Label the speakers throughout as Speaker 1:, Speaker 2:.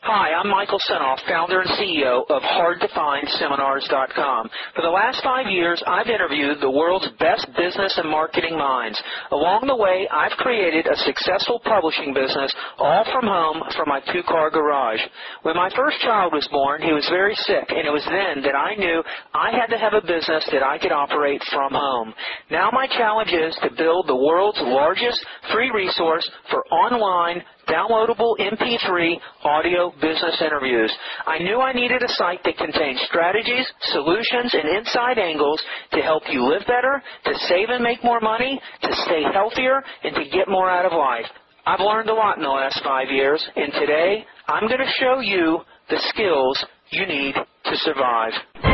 Speaker 1: Hi, I'm Michael Senoff, founder and CEO of HardToFindSeminars.com. For the last 5 years, I've interviewed the world's best business and marketing minds. Along the way, I've created a successful publishing business all from home from my two-car garage. When my first child was born, he was very sick, and it was then that I knew I had to have a business that I could operate from home. Now my challenge is to build the world's largest free resource for online downloadable MP3 audio business interviews. I knew I needed a site that contained strategies, solutions, and inside angles to help you live better, to save and make more money, to stay healthier, and to get more out of life. I've learned a lot in the last 5 years, and today I'm going to show you the skills you need to survive.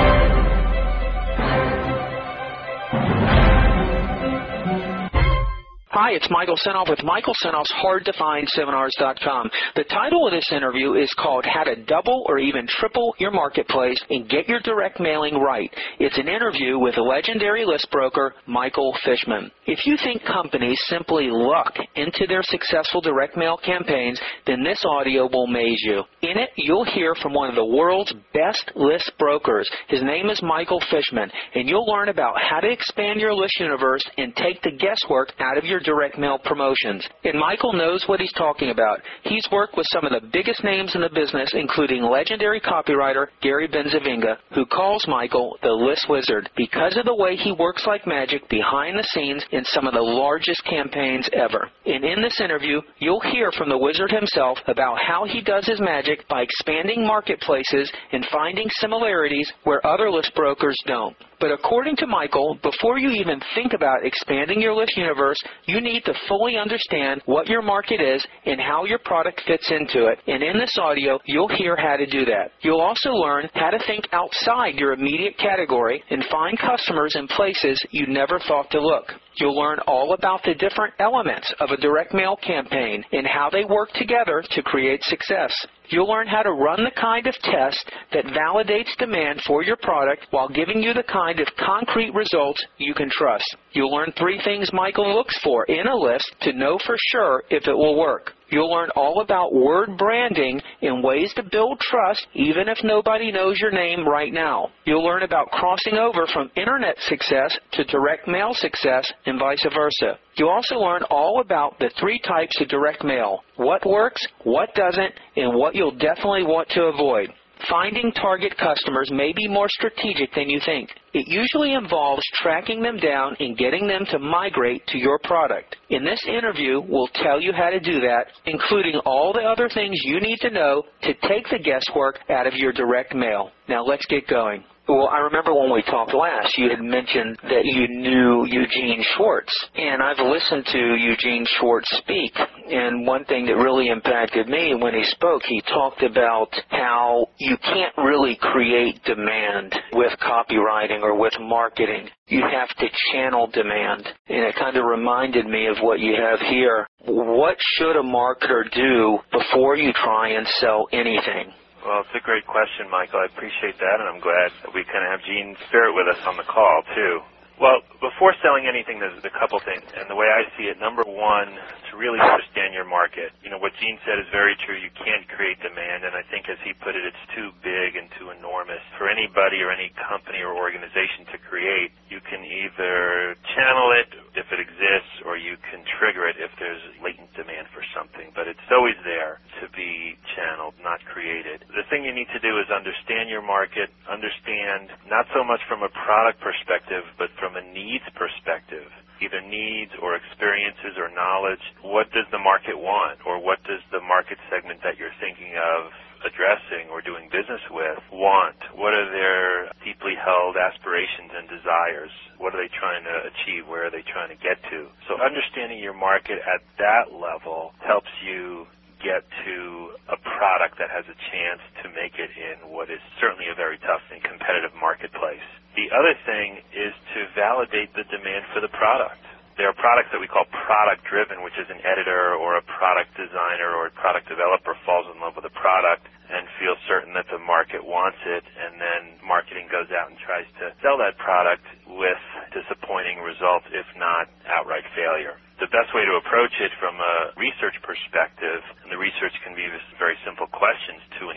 Speaker 1: Hi, it's Michael Senoff with Michael Senoff's HardToFindSeminars.com. The title of this interview is called How to Double or Even Triple Your Marketplace and Get Your Direct Mailing Right. It's an interview with legendary list broker Michael Fishman. If you think companies simply luck into their successful direct mail campaigns, then this audio will amaze you. In it, you'll hear from one of the world's best list brokers. His name is Michael Fishman, and you'll learn about how to expand your list universe and take the guesswork out of your direct mail promotions. And Michael knows what he's talking about. He's worked with some of the biggest names in the business, including legendary copywriter Gary Benzavinga, who calls Michael the List Wizard because of the way he works like magic behind the scenes in some of the largest campaigns ever. And in this interview, you'll hear from the wizard himself about how he does his magic by expanding marketplaces and finding similarities where other list brokers don't. But according to Michael, before you even think about expanding your list universe, you need to fully understand what your market is and how your product fits into it. And in this audio, you'll hear how to do that. You'll also learn how to think outside your immediate category and find customers in places you never thought to look. You'll learn all about the different elements of a direct mail campaign and how they work together to create success. You'll learn how to run the kind of test that validates demand for your product while giving you the kind of concrete results you can trust. You'll learn 3 things Michael looks for in a list to know for sure if it will work. You'll learn all about word branding and ways to build trust even if nobody knows your name right now. You'll learn about crossing over from internet success to direct mail success and vice versa. You'll also learn all about the 3 types of direct mail, what works, what doesn't, and what you'll definitely want to avoid. Finding target customers may be more strategic than you think. It usually involves tracking them down and getting them to migrate to your product. In this interview, we'll tell you how to do that, including all the other things you need to know to take the guesswork out of your direct mail. Now let's get going. Well, I remember when we talked last, you had mentioned that you knew Eugene Schwartz, and I've listened to Eugene Schwartz speak, and one thing that really impacted me when he spoke, he talked about how you can't really create demand with copywriting or with marketing. You have to channel demand, and it kind of reminded me of what you have here. What should a marketer do before you try and sell anything?
Speaker 2: Well, it's a great question, Michael. I appreciate that, and I'm glad that we kind of have Gene's spirit with us on the call, too. Well, before selling anything, there's a couple things. And the way I see it, number one, to really understand your market. You know, what Gene said is very true. You can't create demand, and I think as he put it, it's too big and too enormous for anybody or any company or organization to create. You can either channel it if it exists, or you can trigger it if there's latent demand for something. But it's always there to be channeled, not created. The thing you need to do is understand your market, understand not so much from a product perspective, but from a needs perspective, either needs or experiences or knowledge. What does the market want, or what does the market segment that you're thinking of addressing or doing business with want? What are their deeply held aspirations and desires? What are they trying to achieve? Where are they trying to get to? So understanding your market at that level helps you get to a product that has a chance to make it in what is certainly a very tough and competitive marketplace. The other thing is to validate the demand for the product. There are products that we call product-driven, which is an editor or a product designer or a product developer falls in love with a product and feels certain that the market wants it, and then marketing goes out and tries to sell that product with disappointing results, if not outright failure. The best way to approach it from a research perspective, and the research can be very simple questions to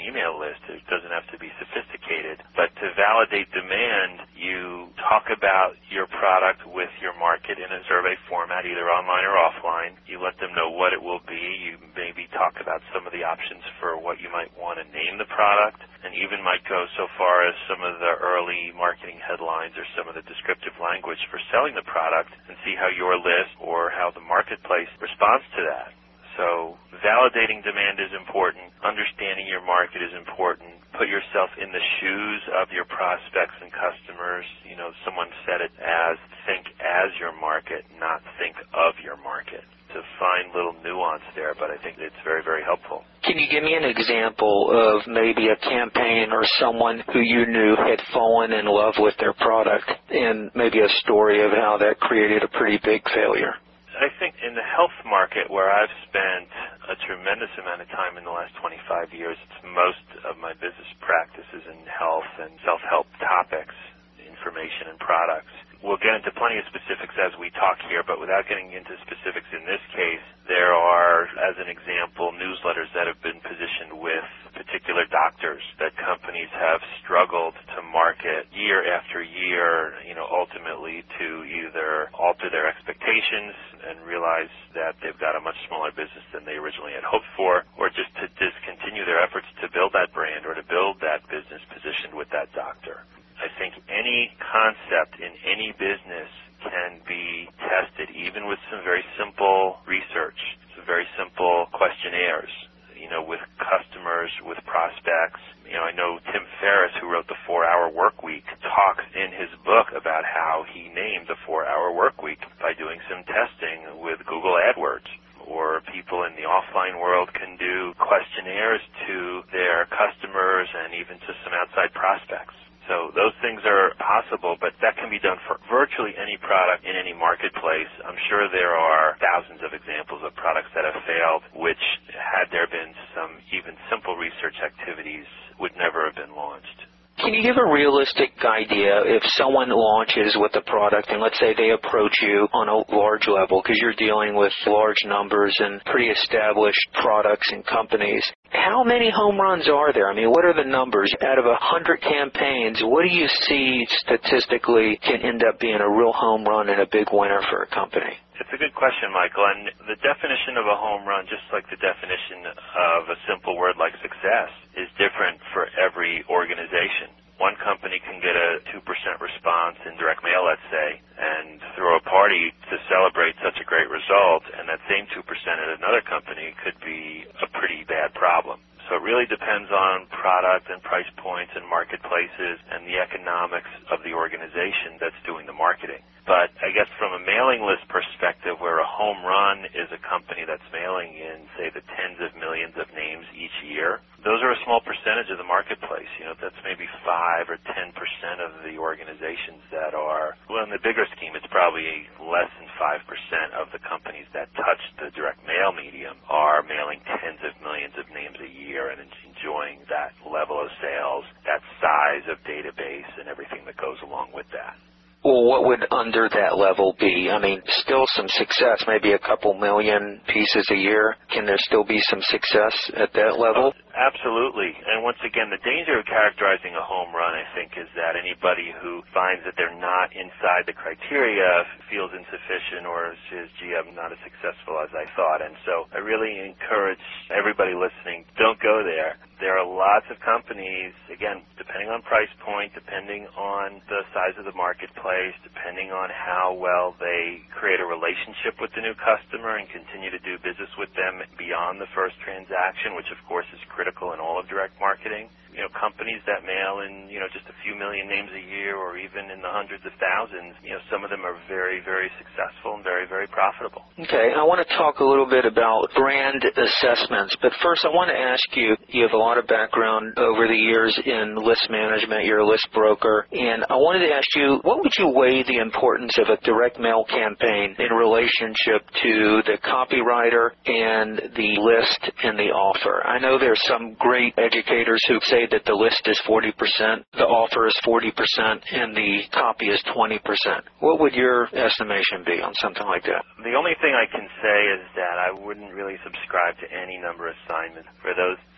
Speaker 2: email list. It doesn't have to be sophisticated. But to validate demand, you talk about your product with your market in a survey format, either online or offline. You let them know what it will be. You maybe talk about some of the options for what you might want to name the product, and even might go so far as some of the early marketing headlines or some of the descriptive language for selling the product, and see how your list or how the marketplace responds to that. So validating demand is important. Understanding your market is important. Put yourself in the shoes of your prospects and customers. You know, someone said it as think as your market, not think of your market. To find little nuance there, but I think it's very, very helpful.
Speaker 1: Can you give me an example of maybe a campaign or someone who you knew had fallen in love with their product, and maybe a story of how that created a pretty big failure?
Speaker 2: I think in the health market, where I've spent a tremendous amount of time in the last 25 years, it's most of my business practices in health and self-help topics, information and products. We'll get into plenty of specifics as we talk here, but without getting into specifics in this case, there are, as an example, newsletters that have been positioned with particular doctors that companies have struggled to market year after year, ultimately to either alter their expectations and realize that they've got a much smaller business than they originally had hoped for, or just to discontinue their efforts to build that brand or to build that business positioned with that doctor. I think any concept in any business can be tested, even with some very simple research, some very simple questionnaires, with customers, with prospects. I know Tim Ferriss, who wrote The 4-Hour Workweek, talks in his book about how he named the 4-Hour Workweek by doing some testing with Google AdWords. Or people in the offline world can do questionnaires to their customers and even to some outside prospects. So those things are possible, but that can be done for virtually any product in any marketplace. I'm sure there are thousands of examples of products that have failed, which, had there been some even simple research activities, would never have been launched.
Speaker 1: Can you give a realistic idea if someone launches with a product and let's say they approach you on a large level because you're dealing with large numbers and pretty established products and companies, how many home runs are there? I mean, what are the numbers? Out of 100 campaigns, what do you see statistically can end up being a real home run and a big winner for a company?
Speaker 2: It's a good question, Michael, and the definition of a home run, just like the definition of a simple word like success, is different for every organization. One company can get a 2% response in direct mail, let's say, and throw a party to celebrate such a great result, and that same 2% at another company could be a pretty bad problem. So it really depends on product and price points and marketplaces and the economics of the organization that's doing the marketing. But I guess from a mailing list perspective, where a home run is a company that's mailing in, say, the tens of millions of names each year, those are a small percentage of the marketplace. That's maybe 5 or 10% of the organizations that are, well, in the bigger scheme, it's probably less than 5% of the companies that touch the direct mail medium are mailing tens of millions of names a year and enjoying that level of sales, that size of database, and everything that goes along with that.
Speaker 1: Well, what would under that level be? I mean, still some success, maybe a couple million pieces a year. Can there still be some success at that level?
Speaker 2: Absolutely. And once again, the danger of characterizing a home run, I think, is that anybody who finds that they're not inside the criteria feels insufficient or says, gee, I'm not as successful as I thought. And so I really encourage everybody listening, don't go there. There are lots of companies, again, depending on price point, depending on the size of the marketplace, depending on how well they create a relationship with the new customer and continue to do business with them beyond the first transaction, which of course is critical in all of direct marketing. Companies that mail in, just a few million names a year or even in the hundreds of thousands, some of them are very, very successful and very, very profitable.
Speaker 1: Okay, I want to talk a little bit about brand assessments, but first I want to ask you, you have a lot of background over the years in list management, you're a list broker, and I wanted to ask you, what would you weigh the importance of a direct mail campaign in relationship to the copywriter and the list and the offer? I know there's some great educators who say that the list is 40%, the offer is 40%, and the copy is 20%. What would your estimation be on something like that?
Speaker 2: The only thing I can say is that I wouldn't really subscribe to any number assignment. For those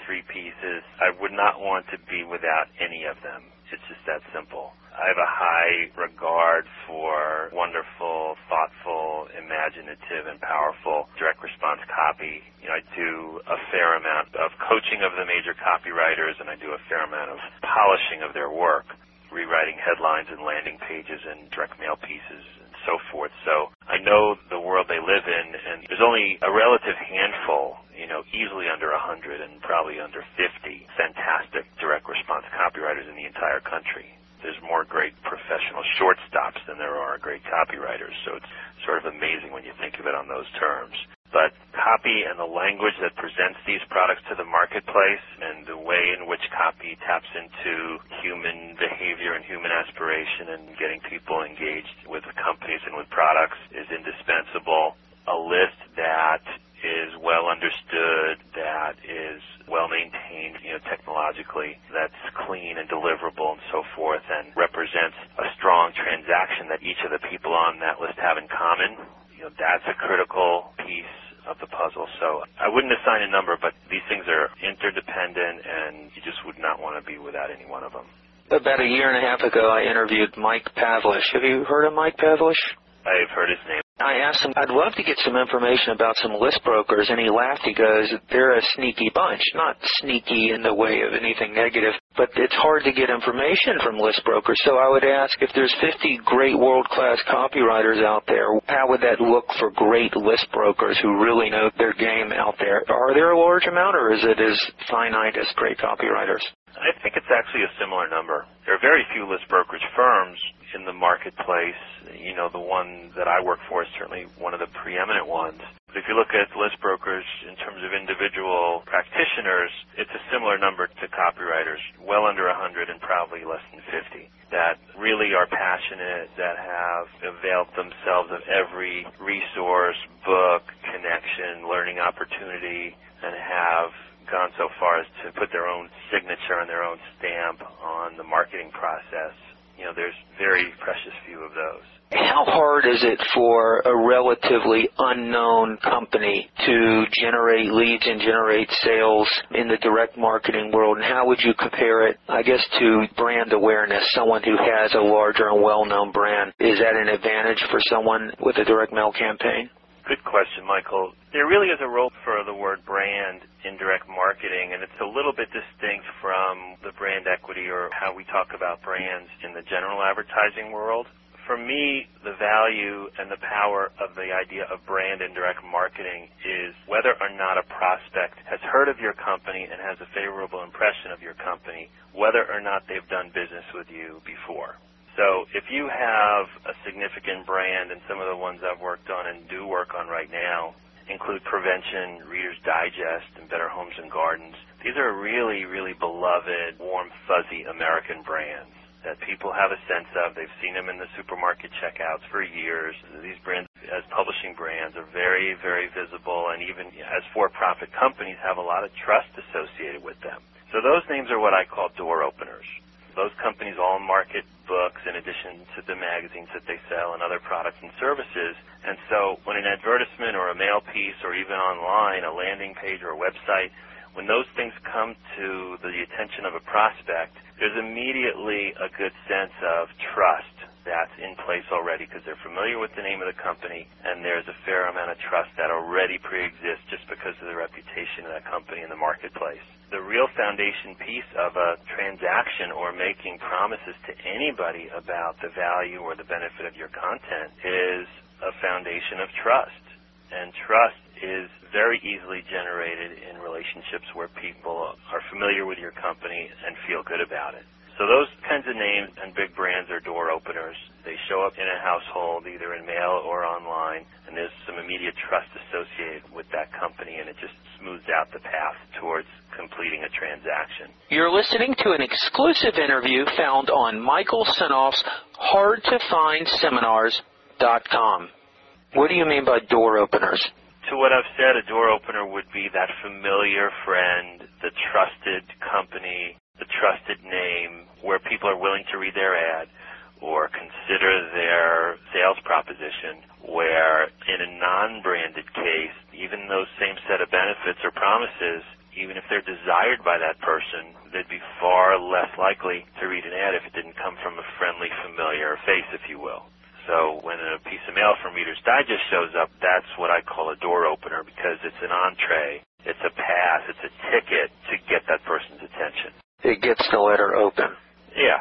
Speaker 2: 3 pieces. I would not want to be without any of them. It's just that simple. I have a high regard for wonderful, thoughtful, imaginative, and powerful direct response copy. I do a fair amount of coaching of the major copywriters, and I do a fair amount of polishing of their work, rewriting headlines and landing pages and direct mail pieces and so forth. So I know the world they live in, and there's only a relative handful, easily under 100 and probably under 50 fantastic direct response copywriters in the entire country. There's more great professional shortstops than there are great copywriters, so it's sort of amazing when you think of it on those terms. But copy and the language that presents these products to the marketplace and the way in which copy taps into human behavior and human aspiration and getting people engaged with companies and with products is indispensable. A list that is well understood, that is well maintained, technologically, that's clean and deliverable and so forth, and represents a strong transaction that each of the people on that list have in common. That's a critical piece of the puzzle. So I wouldn't assign a number, but these things are interdependent, and you just would not want to be without any one of them.
Speaker 1: About a year and a half ago, I interviewed Mike Pavlish. Have you heard of Mike Pavlish?
Speaker 2: I've heard his name.
Speaker 1: I asked him, I'd love to get some information about some list brokers, and he laughed. He goes, they're a sneaky bunch. Not sneaky in the way of anything negative, but it's hard to get information from list brokers. So I would ask, if there's 50 great world-class copywriters out there, how would that look for great list brokers who really know their game out there? Are there a large amount, or is it as finite as great copywriters?
Speaker 2: I think it's actually a similar number. There are very few list brokerage firms in the marketplace. The one that I work for is certainly one of the preeminent ones. But if you look at list brokers in terms of individual practitioners, it's a similar number to copywriters, well under 100 and probably less than 50, that really are passionate, that have availed themselves of every resource, book, connection, learning opportunity, and have gone so far as to put their own signature and their own stamp on the marketing process. There's very precious few of those.
Speaker 1: How hard is it for a relatively unknown company to generate leads and generate sales in the direct marketing world? And how would you compare it, I guess, to brand awareness, someone who has a larger and well-known brand? Is that an advantage for someone with a direct mail campaign?
Speaker 2: Good question, Michael. There really is a role for the word brand in direct marketing, and it's a little bit distinct from the brand equity or how we talk about brands in the general advertising world. For me, the value and the power of the idea of brand in direct marketing is whether or not a prospect has heard of your company and has a favorable impression of your company, whether or not they've done business with you before. So if you have a significant brand, and some of the ones I've worked on and do work on right now include Prevention, Reader's Digest, and Better Homes and Gardens, these are really, really beloved, warm, fuzzy American brands that people have a sense of. They've seen them in the supermarket checkouts for years. These brands, as publishing brands, are very, very visible, and even as for-profit companies have a lot of trust associated with them. So those names are what I call door openers. Those companies all market books in addition to the magazines that they sell and other products and services. And so when an advertisement or a mail piece or even online, a landing page or a website, when those things come to the attention of a prospect, there's immediately a good sense of trust that's in place already because they're familiar with the name of the company, and there's a fair amount of trust that already pre-exists just because of the reputation of that company in the marketplace. The real foundation piece of a transaction or making promises to anybody about the value or the benefit of your content is a foundation of trust. And trust is very easily generated in relationships where people are familiar with your company and feel good about it. So those kinds of names and big brands are door openers. They show up in a household, either in mail or online, and there's some immediate trust associated with that company, and it just smooths out the path towards completing a transaction.
Speaker 1: You're listening to an exclusive interview found on Michael Senoff's HardToFindSeminars.com. What do you mean by door openers?
Speaker 2: To what I've said, a door opener would be that familiar friend, the trusted company, the trusted name, where people are willing to read their ad or consider their sales proposition, where in a non-branded case, even those same set of benefits or promises, even if they're desired by that person, they'd be far less likely to read an ad if it didn't come from a friendly, familiar face, if you will. So when a piece of mail from Reader's Digest shows up, that's what I call a door opener, because it's an entree, it's a pass, it's a ticket to get that person's attention.
Speaker 1: It gets the letter open.
Speaker 2: Yeah.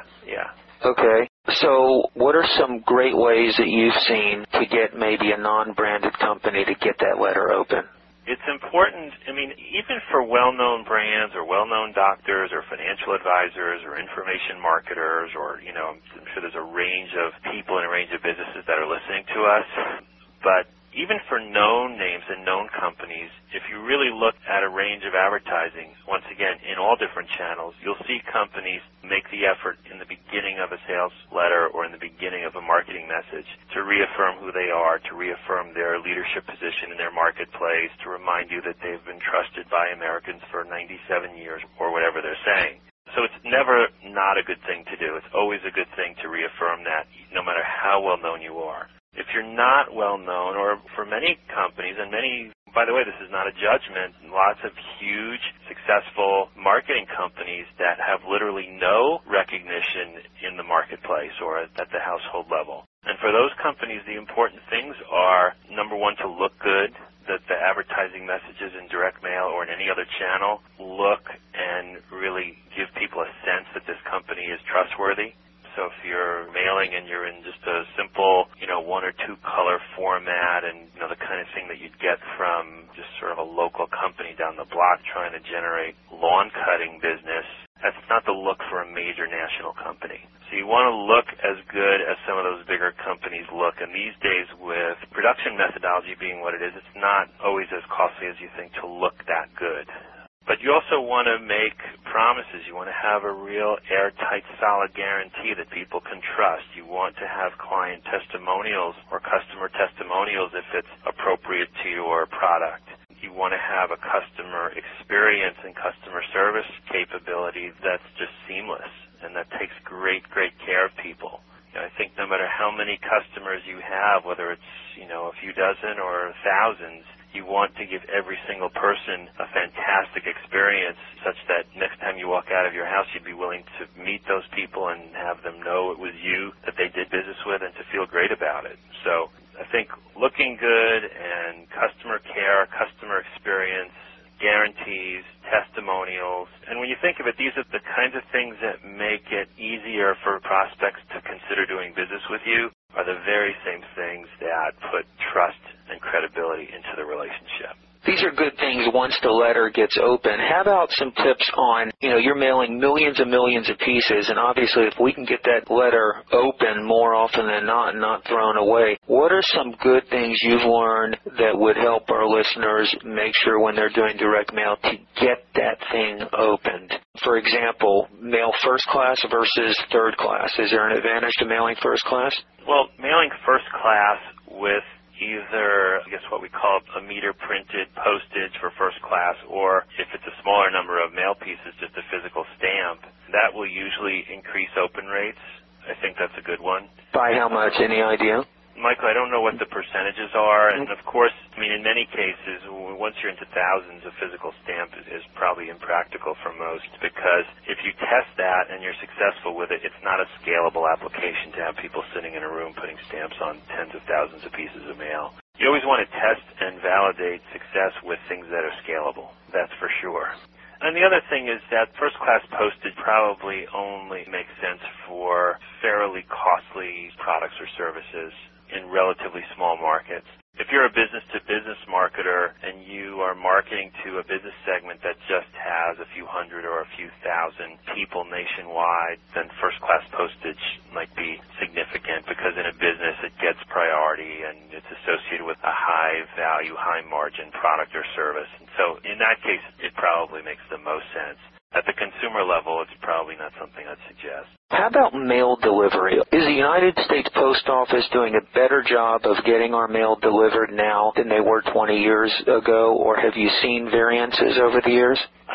Speaker 1: Okay. So what are some great ways that you've seen to get maybe a non-branded company to get that letter open?
Speaker 2: It's important, even for well-known brands or well-known doctors or financial advisors or information marketers or, I'm sure there's a range of people and a range of businesses that are listening to us. But even for known names and known companies, if you really look at a range of advertising, once again, in all different channels, you'll see companies make the effort in the beginning of a sales letter or in the beginning of a marketing message to reaffirm who they are, to reaffirm their leadership position in their marketplace, to remind you that they've been trusted by Americans for 97 years or whatever they're saying. So it's never not a good thing to do. It's always a good thing to reaffirm that, no matter how well known you are. If you're not well known, or for many companies, and many, by the way, this is not a judgment, lots of huge, successful marketing companies that have literally no recognition in the marketplace or at the household level. And for those companies, the important things are, number one, to look good, that the advertising messages in direct mail or in any other channel look and really give people a sense that this company is trustworthy. So if you're mailing and you're in just a simple, 1 or 2 color format and, the kind of thing that you'd get from just sort of a local company down the block trying to generate lawn cutting business, that's not the look for a major national company. So you want to look as good as some of those bigger companies look. And these days, with production methodology being what it is, it's not always as costly as you think to look that good. But you also want to make promises. You want to have a real airtight, solid guarantee that people can trust. You want to have client testimonials or customer testimonials if it's appropriate to your product. You want to have a customer experience and customer service capability that's just seamless and that takes great care of people. I think no matter how many customers you have, whether it's, a few dozen or thousands, you want to give every single person a fantastic experience such that next time you walk out of your house, you'd be willing to meet those people and have them know it was you that they did business with and to feel great about it. So I think looking good and customer care, customer experience, guarantees, testimonials, and when you think of it, these are the kinds of things that make it easier for prospects to consider doing business with you, are the very same things that put trust and credibility into the relationship.
Speaker 1: These are good things once the letter gets open. How about some tips on, you're mailing millions and millions of pieces, and obviously if we can get that letter open more often than not thrown away, what are some good things you've learned that would help our listeners make sure when they're doing direct mail to get that thing opened? For example, mail first class versus third class. Is there an advantage to mailing first class?
Speaker 2: Well, mailing first class with either, what we call a meter printed postage for first class, or if it's a smaller number of mail pieces, just a physical stamp, that will usually increase open rates. I think that's a good one.
Speaker 1: By how much? Any idea?
Speaker 2: Michael, I don't know what the percentages are, and of course, in many cases, once you're into thousands, a physical stamp is probably impractical for most, because if you test that and you're successful with it, it's not a scalable application to have people sitting in a room putting stamps on tens of thousands of pieces of mail. You always want to test and validate success with things that are scalable, that's for sure. And the other thing is that first-class postage probably only makes sense for fairly costly products or services in relatively small markets. If you're a business-to-business marketer and you are marketing to a business segment that just has a few hundred or a few thousand people nationwide, then first-class postage might be significant, because in a business it gets priority and it's associated with a high-value, high-margin product or service. And so in that case, it probably makes the most sense. At the consumer level, it's probably not something I'd suggest.
Speaker 1: How about mail delivery? Is the United States Post Office doing a better job of getting our mail delivered now than they were 20 years ago, or have you seen variances over the years?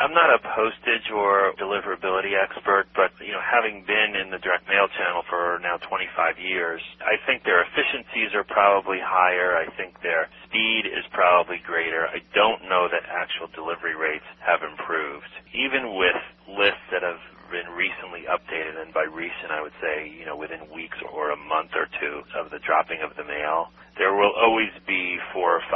Speaker 2: I'm not a postage or deliverability expert, but, having been in the direct mail channel for now 25 years, I think their efficiencies are probably higher. I think their speed is probably greater. I don't know that actual delivery rates have improved. Even with lists that have been recently updated, and by recent I would say, within weeks or a month or two of the dropping of the mail, there will always be 4 or 5%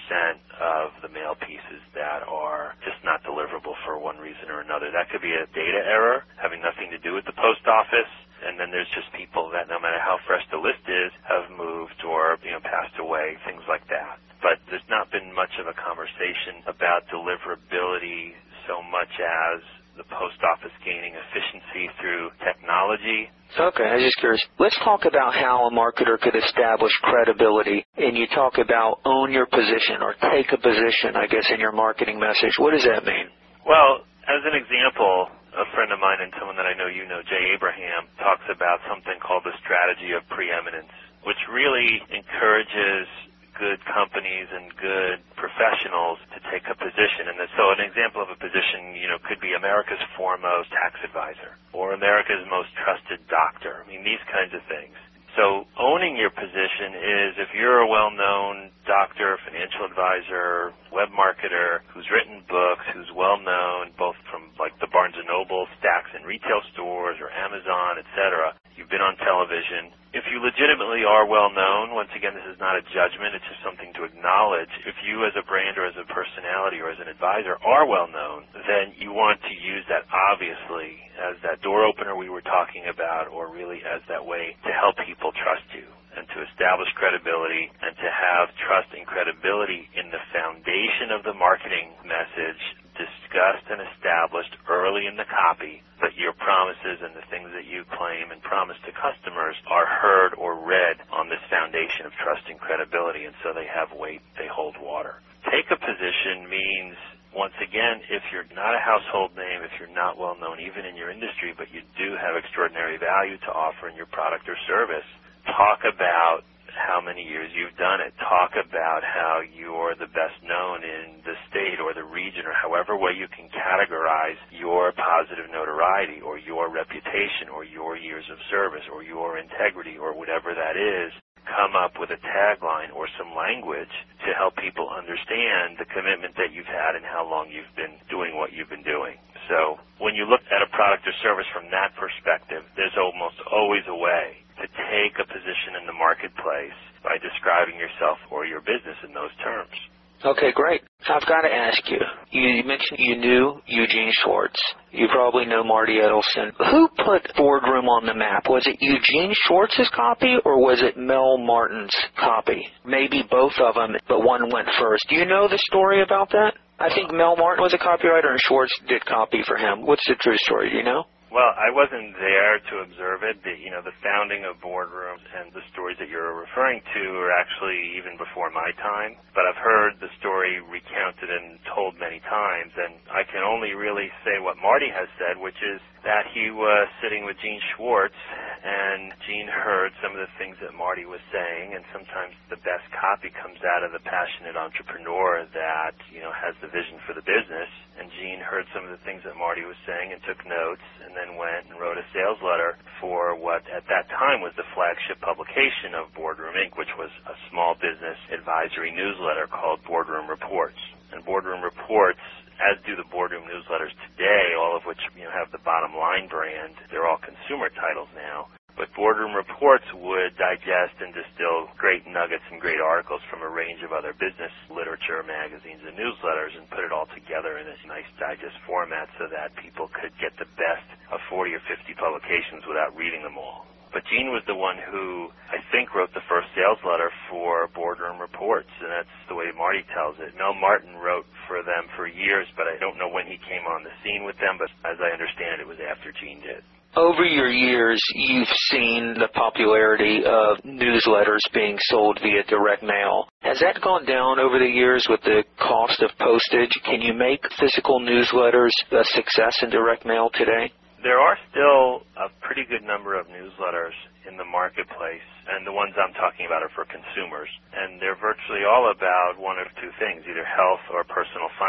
Speaker 2: of the mail pieces that are just not deliverable for one reason or another. That could be a data error having nothing to do with the post office, and then there's just people that no matter how fresh the list is have moved or passed away, things like that. But there's not been much of a conversation about deliverability so much as the post office gaining efficiency through technology.
Speaker 1: Okay, I was just curious. Let's talk about how a marketer could establish credibility. And you talk about own your position or take a position, I guess, in your marketing message. What does that mean?
Speaker 2: Well, as an example, a friend of mine and someone that I know you know, Jay Abraham, talks about something called the strategy of preeminence, which really encourages good companies and good professionals to take a position. And so an example of a position, could be America's foremost tax advisor or America's most trusted doctor. I mean, these kinds of things. So owning your position is if you're a well-known doctor, financial advisor, web marketer who's written books, who's well-known both from like the Barnes & Noble stacks in retail stores or Amazon, etc. You've been on television. If you legitimately are well-known, once again, this is not a judgment, it's just something to acknowledge. If you as a brand or as a personality or as an advisor are well-known, then you want to use that obviously as that door opener we were talking about, or really as that way to help people trust you and to establish credibility and to have trust and credibility in the foundation of the marketing message discussed and established early in the copy, that your promises and the things that you claim and promise to customers are heard or read on this foundation of trust and credibility, and so they have weight, they hold water. Take a position means, once again, if you're not a household name, if you're not well known even in your industry, but you do have extraordinary value to offer in your product or service, talk about how many years you've done it. Talk about how you're the best known in the state or the region or however way you can categorize your positive notoriety or your reputation or your years of service or your integrity or whatever that is. Come up with a tagline or some language to help people understand the commitment that you've had and how long you've been doing what you've been doing. So when you look at a product or service from that perspective, there's almost always a way to take a position in the marketplace by describing yourself or your business in those terms.
Speaker 1: Okay, great. I've got to ask you, you mentioned you knew Eugene Schwartz. You probably know Marty Edelson. Who put Boardroom on the map? Was it Eugene Schwartz's copy or was it Mel Martin's copy? Maybe both of them, but one went first. Do you know the story about that? I think Mel Martin was a copywriter and Schwartz did copy for him. What's the true story? Do you know?
Speaker 2: Well, I wasn't there to observe it. The founding of Boardroom and the stories that you're referring to are actually even before my time. But I've heard the story recounted and told many times, and I can only really say what Marty has said, which is that he was sitting with Gene Schwartz, and Gene heard some of the things that Marty was saying, and sometimes the best copy comes out of the passionate entrepreneur that, has the vision for the business. And Gene heard some of the things that Marty was saying and took notes, and then went and wrote a sales letter for what at that time was the flagship publication of Boardroom Inc., which was a small business advisory newsletter called Boardroom Reports. And Boardroom Reports, as do the Boardroom newsletters today, all of which have the Bottom Line brand, they're all consumer titles now. But Boardroom Reports would digest and distill great nuggets and great articles from a range of other business literature, magazines, and newsletters and put it all together in this nice digest format so that people could get the best of 40 or 50 publications without reading them all. But Gene was the one who, I think, wrote the first sales letter for Boardroom Reports, and that's the way Marty tells it. Mel Martin wrote for them for years, but I don't know when he came on the scene with them, but as I understand it, it was after Gene did.
Speaker 1: Over your years, you've seen the popularity of newsletters being sold via direct mail. Has that gone down over the years with the cost of postage? Can you make physical newsletters a success in direct mail today?
Speaker 2: There are still a pretty good number of newsletters in the marketplace, and the ones I'm talking about are for consumers. And they're virtually all about one of two things, either health or personal finance.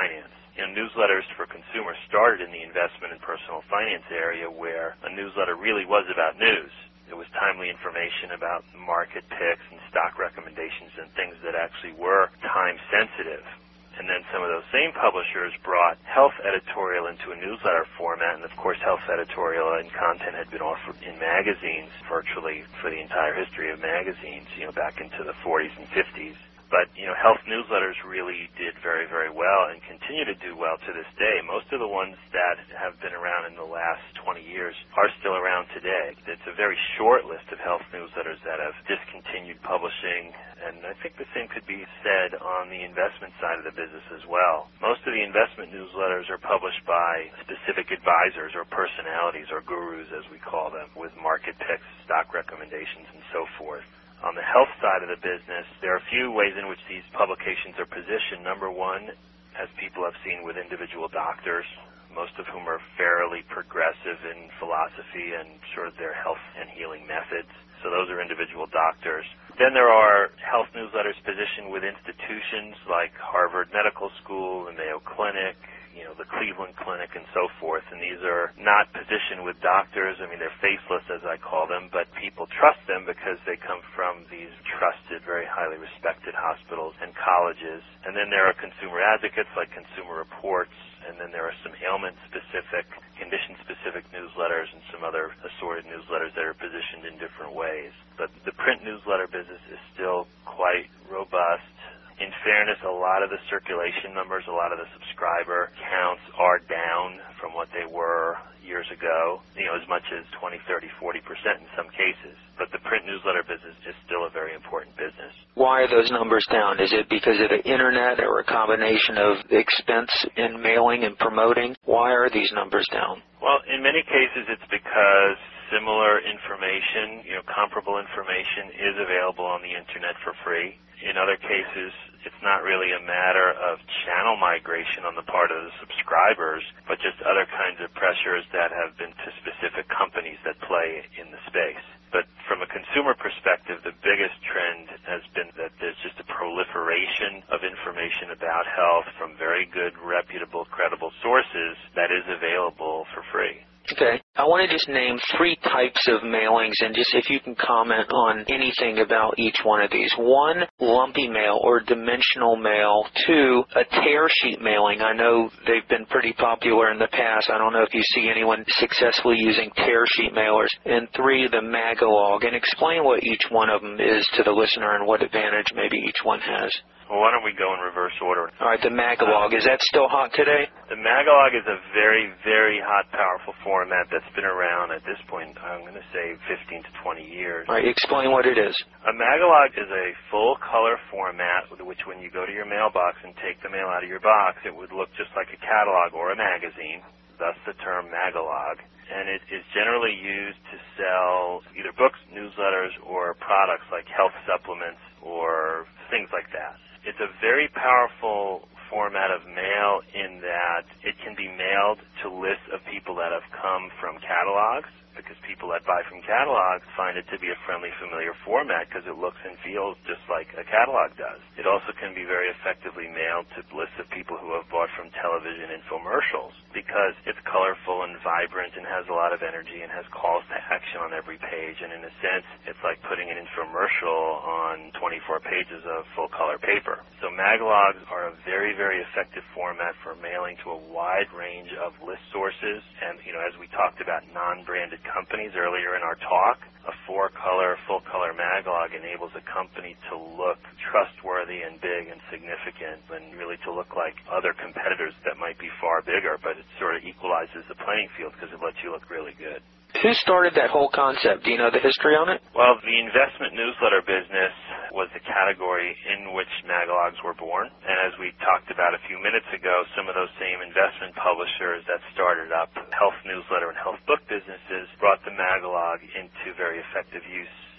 Speaker 2: Newsletters for consumers started in the investment and personal finance area, where a newsletter really was about news. It was timely information about market picks and stock recommendations and things that actually were time sensitive. And then some of those same publishers brought health editorial into a newsletter format, and of course health editorial and content had been offered in magazines virtually for the entire history of magazines, back into the 40s and 50s. But, health newsletters really did very, very well and continue to do well to this day. Most of the ones that have been around in the last 20 years are still around today. It's a very short list of health newsletters that have discontinued publishing, and I think the same could be said on the investment side of the business as well. Most of the investment newsletters are published by specific advisors or personalities or gurus, as we call them, with market picks, stock recommendations, and so forth. On the health side of the business, there are a few ways in which these publications are positioned. Number one, as people have seen with individual doctors, most of whom are fairly progressive in philosophy and sort of their health and healing methods. So those are individual doctors. Then there are health newsletters positioned with institutions like Harvard Medical School, the Mayo Clinic, the Cleveland Clinic, and so forth. And these are not positioned with doctors. They're faceless, as I call them, but people trust them because they come from these trusted, very highly respected hospitals and colleges. And then there are consumer advocates like Consumer Reports, and then there are some ailment-specific, condition-specific newsletters and some other assorted newsletters that are positioned in different ways. But the print newsletter business is still quite robust. In fairness, a lot of the circulation numbers, a lot of the subscriber counts are down from what they were years ago, as much as 20, 30, 40% in some cases. But the print newsletter business is still a very important business.
Speaker 1: Why are those numbers down? Is it because of the internet or a combination of expense in mailing and promoting? Why are these numbers down?
Speaker 2: Well, in many cases it's because similar information, comparable information is available on the internet for free. In other cases, it's not really a matter of channel migration on the part of the subscribers, but just other kinds of pressures that have been to specific companies that play in the space. But from a consumer perspective, the biggest trend has been that there's just a proliferation of information about health from very good, reputable, credible sources that is available for free.
Speaker 1: Okay. I want to just name 3 types of mailings, and just if you can comment on anything about each one of these. 1, lumpy mail or dimensional mail. 2, a tear sheet mailing. I know they've been pretty popular in the past. I don't know if you see anyone successfully using tear sheet mailers. And 3, the Magalog. And explain what each one of them is to the listener and what advantage maybe each one has.
Speaker 2: Well, why don't we go in reverse order?
Speaker 1: All right, the Magalog. Is that still hot today?
Speaker 2: The Magalog is a very, very hot, powerful format that's been around at this point, I'm going to say 15 to 20 years.
Speaker 1: All right, explain what it is.
Speaker 2: A Magalog is a full-color format with which when you go to your mailbox and take the mail out of your box, it would look just like a catalog or a magazine, thus the term Magalog. And it is generally used to sell either books, newsletters, or products like health supplements or things like that. It's a very powerful format of mail in that it can be mailed to lists of people that have come from catalogs, because people that buy from catalogs find it to be a friendly, familiar format because it looks and feels just like a catalog does. It also can be very effectively mailed to lists of people who have bought from television infomercials because it's colorful and vibrant and has a lot of energy and has calls to action on every page. And in a sense, it's like putting an infomercial on 24 pages of full-color paper. So Magalogs are a very, very effective format for mailing to a wide range of list sources. And, as we talked about non-branded companies earlier in our talk, a 4-color, full-color Magalog enables a company to look trustworthy and big and significant and really to look like other competitors that might be far bigger, but it sort of equalizes the playing field because it lets you look really good.
Speaker 1: Who started that whole concept? Do you know the history on it?
Speaker 2: Well, the investment newsletter business was the category in which Magalogs were born. And as we talked about a few minutes ago, some of those same investment publishers that started up health newsletter and health book businesses brought the Magalog into very effective use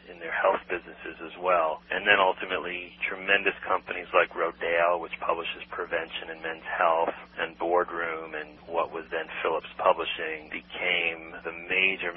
Speaker 2: in their health businesses as well. And then ultimately, tremendous companies like Rodale, which publishes Prevention and Men's Health, and Boardroom, and what was then Phillips Publishing, became the major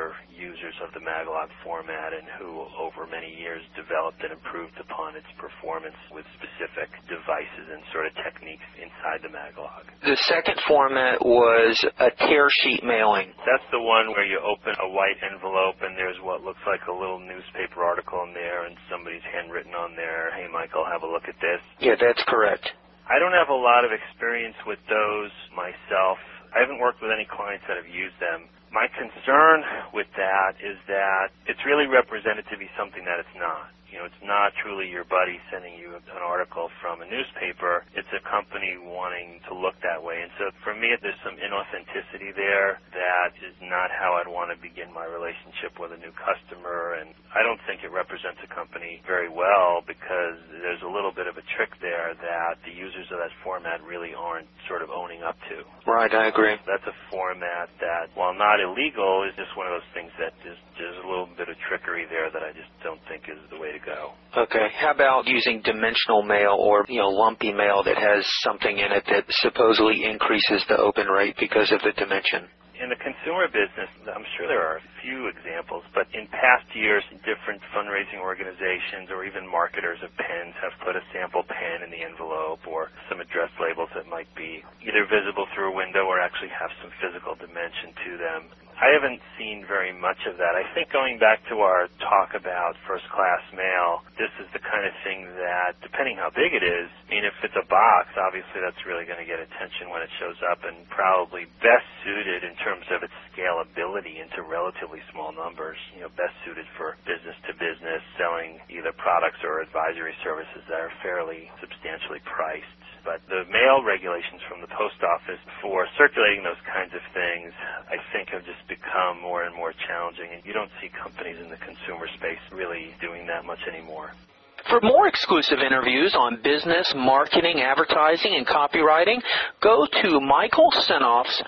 Speaker 2: users of the Magalog format, and who over many years developed and improved upon its performance with specific devices and sort of techniques inside the Magalog.
Speaker 1: The second format was a tear sheet mailing.
Speaker 2: That's the one where you open a white envelope and there's what looks like a little newspaper article in there and somebody's handwritten on there, "Hey, Michael, have a look at this."
Speaker 1: Yeah, that's correct.
Speaker 2: I don't have a lot of experience with those myself. I haven't worked with any clients that have used them. My concern with that is that it's really represented to be something that it's not. You know, it's not truly your buddy sending you an article from a newspaper. It's a company wanting to look that way. And so for me, there's some inauthenticity there that is not how I'd want to begin my relationship with a new customer. And I don't think it represents a company very well, because there's a little bit of a trick there that the users of that format really aren't sort of owning up to.
Speaker 1: Right, I agree.
Speaker 2: That's a format that, while not illegal, is just one of those things that there's a little bit of trickery there that I just don't think is the way to go.
Speaker 1: Okay. How about using dimensional mail or, lumpy mail that has something in it that supposedly increases the open rate because of the dimension?
Speaker 2: In the consumer business, I'm sure there are a few examples, but in past years, different fundraising organizations or even marketers of pens have put a sample pen in the envelope, or some address labels that might be either visible through a window or actually have some physical dimension to them. I haven't seen very much of that. I think going back to our talk about first-class mail, this is the kind of thing that, depending how big it is, if it's a box, obviously that's really going to get attention when it shows up, and probably best suited in terms of its scalability into relatively small numbers, best suited for business-to-business, selling either products or advisory services that are fairly substantially priced. But the mail regulations from the post office for circulating those kinds of things, I think, have just become more and more challenging, and you don't see companies in the consumer space really doing that much anymore.
Speaker 1: For more exclusive interviews on business, marketing, advertising, and copywriting, go to Michael Senoff's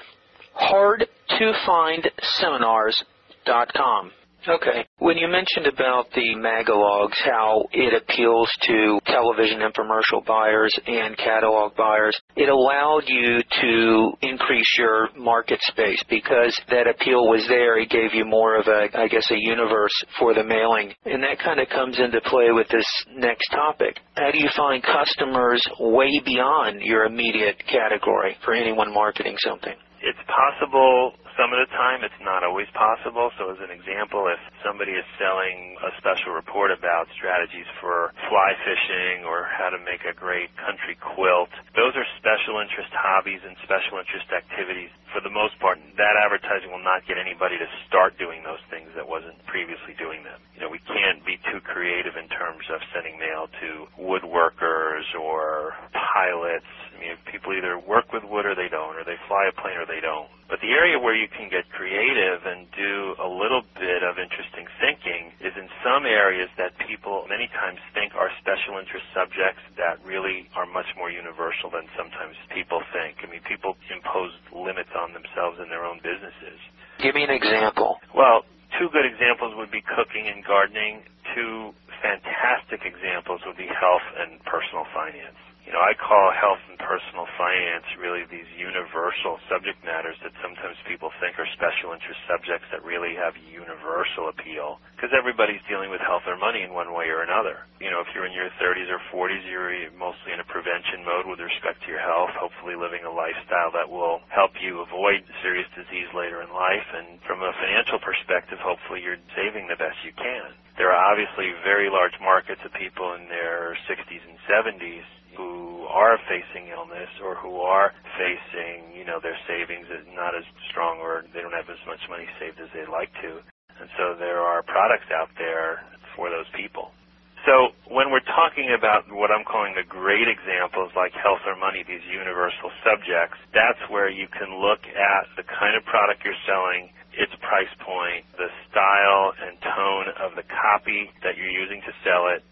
Speaker 1: HardToFindSeminars.com. Okay. When you mentioned about the Magalogs, how it appeals to television infomercial buyers and catalog buyers, it allowed you to increase your market space because that appeal was there. It gave you more of a universe for the mailing. And that kind of comes into play with this next topic. How do you find customers way beyond your immediate category for anyone marketing something?
Speaker 2: It's possible. Some of the time it's not always possible. So as an example, if somebody is selling a special report about strategies for fly fishing or how to make a great country quilt, those are special interest hobbies and special interest activities. For the most part, that advertising will not get anybody to start doing those things that wasn't previously doing them. We can't be too creative in terms of sending mail to woodworkers or pilots. People either work with wood or they don't, or they fly a plane or they don't. But the area where you can get creative and do a little bit of interesting thinking is in some areas that people many times think are special interest subjects that really are much more universal than sometimes people think. People impose limits on themselves and their own businesses.
Speaker 1: Give me an example.
Speaker 2: Well, two good examples would be cooking and gardening. Two fantastic examples would be health and personal finance. I call health and personal finance really these universal subject matters that sometimes people think are special interest subjects that really have universal appeal, because everybody's dealing with health or money in one way or another. If you're in your 30s or 40s, you're mostly in a prevention mode with respect to your health, hopefully living a lifestyle that will help you avoid serious disease later in life. And from a financial perspective, hopefully you're saving the best you can. There are obviously very large markets of people in their 60s and 70s who are facing illness or who are facing, their savings is not as strong, or they don't have as much money saved as they'd like to. And so there are products out there for those people. So when we're talking about what I'm calling the great examples like health or money, these universal subjects, that's where you can look at the kind of product you're selling, its price point, the style and tone of the copy that you're using to sell it,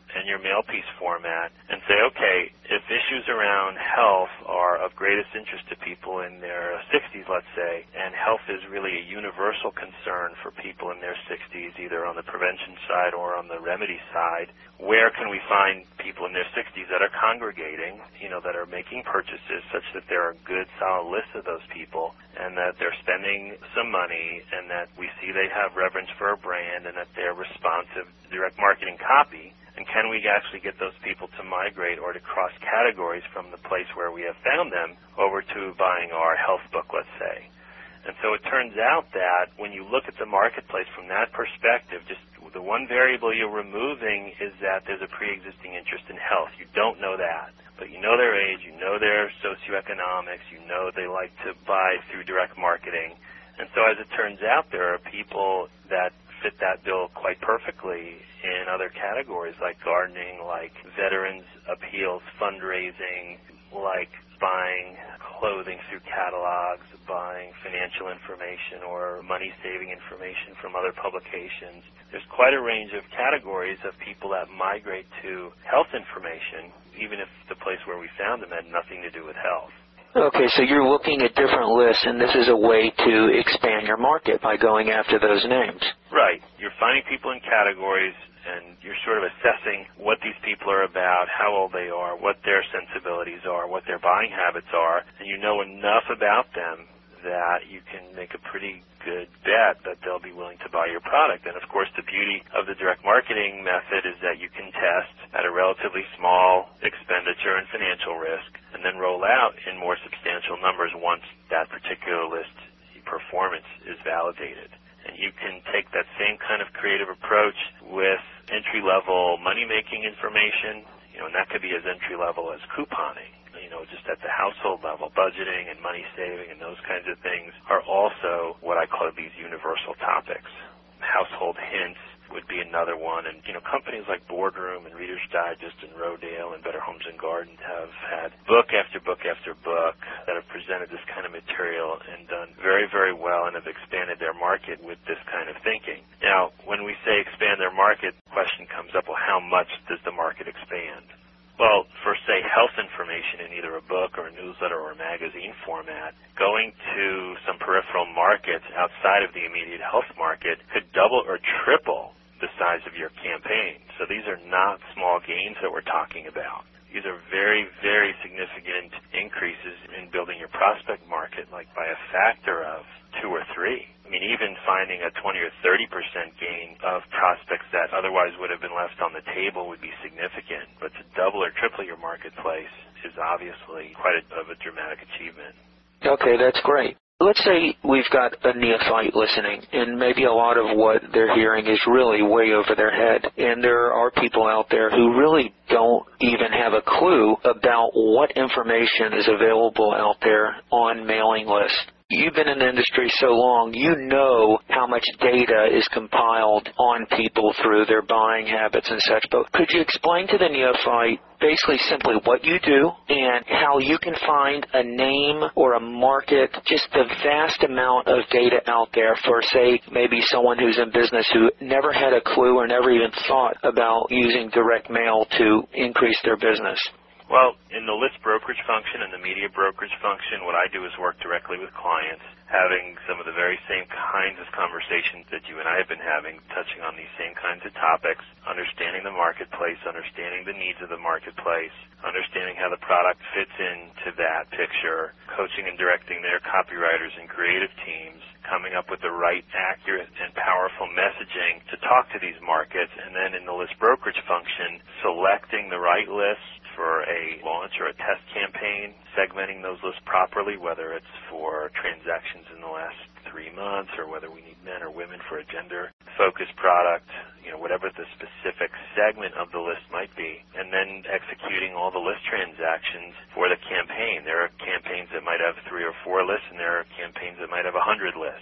Speaker 2: and your mail piece format and say, okay, if issues around health are of greatest interest to people in their 60s, let's say, and health is really a universal concern for people in their 60s, either on the prevention side or on the remedy side, where can we find people in their 60s that are congregating, that are making purchases such that there are good, solid lists of those people, and that they're spending some money, and that we see they have reverence for a brand, and that they're responsive to direct marketing copy? And can we actually get those people to migrate or to cross categories from the place where we have found them over to buying our health book, let's say? And so it turns out that when you look at the marketplace from that perspective, just the one variable you're removing is that there's a pre-existing interest in health. You don't know that, but you know their age, you know their socioeconomics, you know they like to buy through direct marketing. And so as it turns out, there are people that fit that bill quite perfectly in other categories like gardening, like veterans appeals, fundraising, like buying clothing through catalogs, buying financial information or money-saving information from other publications. There's quite a range of categories of people that migrate to health information, even if the place where we found them had nothing to do with health.
Speaker 1: Okay, so you're looking at different lists, and this is a way to expand your market by going after those names.
Speaker 2: Right. You're finding people in categories, and you're sort of assessing what these people are about, how old they are, what their sensibilities are, what their buying habits are, and you know enough about them that you can make a pretty good bet that they'll be willing to buy your product. And, of course, the beauty of the direct marketing method is that you can test at a relatively small expenditure and financial risk and then roll out in more substantial numbers once that particular list performance is validated. And you can take that same kind of creative approach with entry-level money-making information, and that could be as entry-level as couponing. Just at the household level, budgeting and money saving and those kinds of things are also what I call these universal topics. Household hints would be another one. And, companies like Boardroom and Reader's Digest and Rodale and Better Homes and Gardens have had book after book after book that have presented this kind of material and done very, very well and have expanded their market with this kind of thinking. Now, when we say expand their market, the question comes up, well, how much does the market expand? Well, for, say, health information in either a book or a newsletter or a magazine format, going to some peripheral markets outside of the immediate health market could double or triple the size of your campaign. So these are not small gains that we're talking about. These are very, very significant increases in building your prospect market, like by a factor of 2 or 3. I mean, even finding a 20 or 30% gain of prospects that otherwise would have been left on the table would be significant. But to double or triple your marketplace is obviously quite a dramatic achievement.
Speaker 1: Okay, that's great. Let's say we've got a neophyte listening, and maybe a lot of what they're hearing is really way over their head, and there are people out there who really don't even have a clue about what information is available out there on mailing lists. You've been in the industry so long, you know how much data is compiled on people through their buying habits and such, but could you explain to the neophyte basically simply what you do and how you can find a name or a market, just the vast amount of data out there for, say, maybe someone who's in business who never had a clue or never even thought about using direct mail to increase their business?
Speaker 2: Well, in the list brokerage function and the media brokerage function, what I do is work directly with clients, having some of the very same kinds of conversations that you and I have been having, touching on these same kinds of topics, understanding the marketplace, understanding the needs of the marketplace, understanding how the product fits into that picture, coaching and directing their copywriters and creative teams, coming up with the right, accurate, and powerful messaging to talk to these markets, and then in the list brokerage function, selecting the right lists for a launch or a test campaign, segmenting those lists properly, whether it's for transactions in the last 3 months or whether we need men or women for a gender-focused product, whatever the specific segment of the list might be, and then executing all the list transactions for the campaign. There are campaigns that might have 3 or 4 lists, and there are campaigns that might have 100 lists.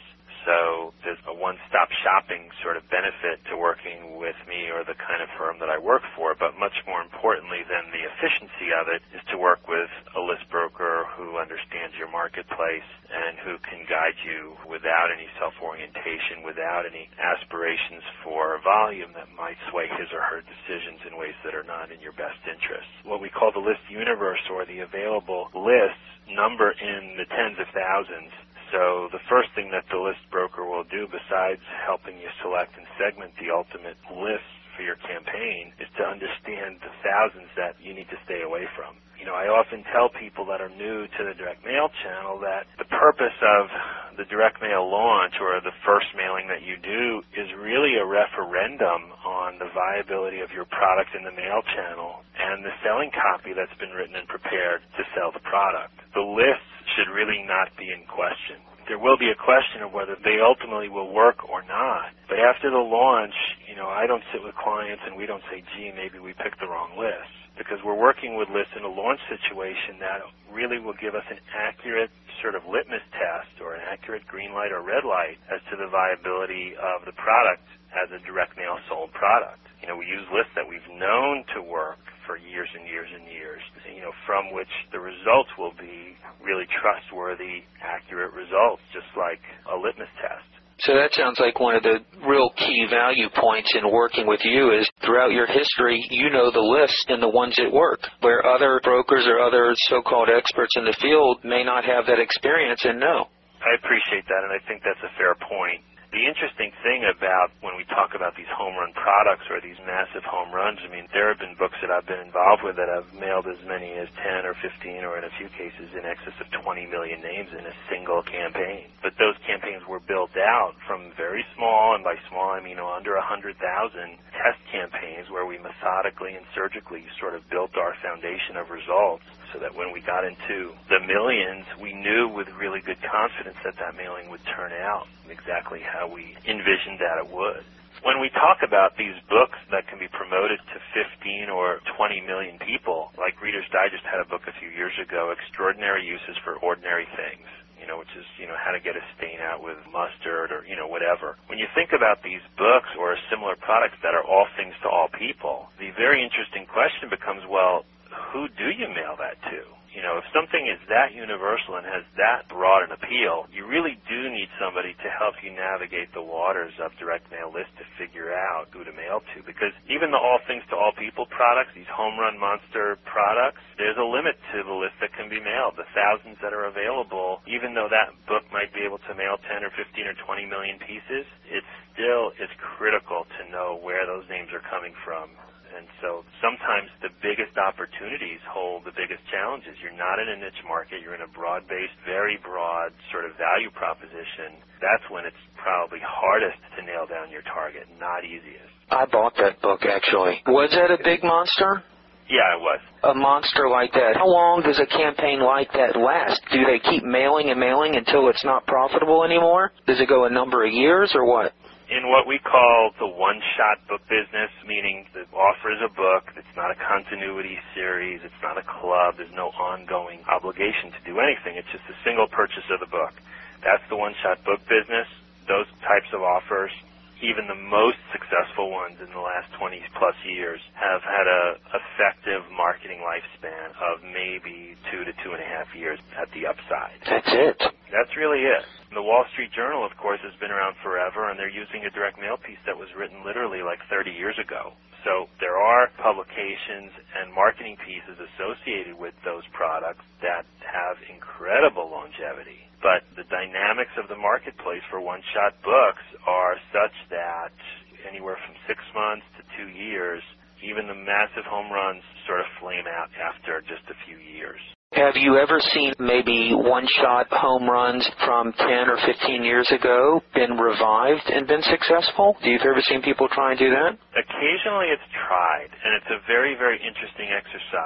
Speaker 2: So there's a one-stop shopping sort of benefit to working with me or the kind of firm that I work for, but much more importantly than the efficiency of it is to work with a list broker who understands your marketplace and who can guide you without any self-orientation, without any aspirations for volume that might sway his or her decisions in ways that are not in your best interest. What we call the list universe, or the available lists, number in the tens of thousands. So the first thing that the list broker will do, besides helping you select and segment the ultimate list for your campaign, is to understand the thousands that you need to stay away from. I often tell people that are new to the direct mail channel that the purpose of the direct mail launch, or the first mailing that you do, is really a referendum on the viability of your product in the mail channel and the selling copy that's been written and prepared to sell the product. The lists should really not be in question. There will be a question of whether they ultimately will work or not. But after the launch, I don't sit with clients and we don't say, gee, maybe we picked the wrong list. Because we're working with lists in a launch situation that really will give us an accurate sort of litmus test, or an accurate green light or red light as to the viability of the product as a direct mail sold product. We use lists that we've known to work for years and years and years, from which the results will be really trustworthy, accurate results, just like a litmus test.
Speaker 1: So that sounds like one of the real key value points in working with you is throughout your history, you know the list and the ones that work, where other brokers or other so-called experts in the field may not have that experience and know.
Speaker 2: I appreciate that, and I think that's a fair point. The interesting thing about when we talk about these home run products or these massive home runs, there have been books that I've been involved with that have mailed as many as 10 or 15 or in a few cases in excess of 20 million names in a single campaign. But those campaigns were built out from very small, and by small I mean under 100,000 test campaigns where we methodically and surgically sort of built our foundation of results, so that when we got into the millions, we knew with really good confidence that that mailing would turn out exactly how we envisioned that it would. When we talk about these books that can be promoted to 15 or 20 million people, like Reader's Digest had a book a few years ago, Extraordinary Uses for Ordinary Things, which is, how to get a stain out with mustard or, whatever. When you think about these books or similar products that are all things to all people, the very interesting question becomes, well, who do you mail that to? If something is that universal and has that broad an appeal, you really do need somebody to help you navigate the waters of direct mail lists to figure out who to mail to. Because even the all things to all people products, these home run monster products, there's a limit to the list that can be mailed. The thousands that are available, even though that book might be able to mail 10 or 15 or 20 million pieces, it still is critical to know where those names are coming from. And so sometimes the biggest opportunities hold the biggest challenges. You're not in a niche market. You're in a broad-based, very broad sort of value proposition. That's when it's probably hardest to nail down your target, not easiest.
Speaker 1: I bought that book, actually. Was that a big monster?
Speaker 2: Yeah, it was.
Speaker 1: A monster like that. How long does a campaign like that last? Do they keep mailing and mailing until it's not profitable anymore? Does it go a number of years or what?
Speaker 2: In what we call the one-shot book business, meaning the offer is a book, it's not a continuity series, it's not a club, there's no ongoing obligation to do anything, it's just a single purchase of the book. That's the one-shot book business. Those types of offers, even the most successful ones in the last 20-plus years, have had a effective marketing lifespan of maybe 2 to 2.5 years at the upside.
Speaker 1: That's it.
Speaker 2: That's really it. The Wall Street Journal, of course, has been around forever, and they're using a direct mail piece that was written literally like 30 years ago. So there are publications and marketing pieces associated with those products that have incredible longevity. But the dynamics of the marketplace for one-shot books are such that anywhere from 6 months to 2 years, even the massive home runs sort of flame out after just a few years.
Speaker 1: Have you ever seen maybe one-shot home runs from 10 or 15 years ago been revived and been successful? Do you ever seen people try and do that?
Speaker 2: Occasionally it's tried, and it's a very, very interesting exercise.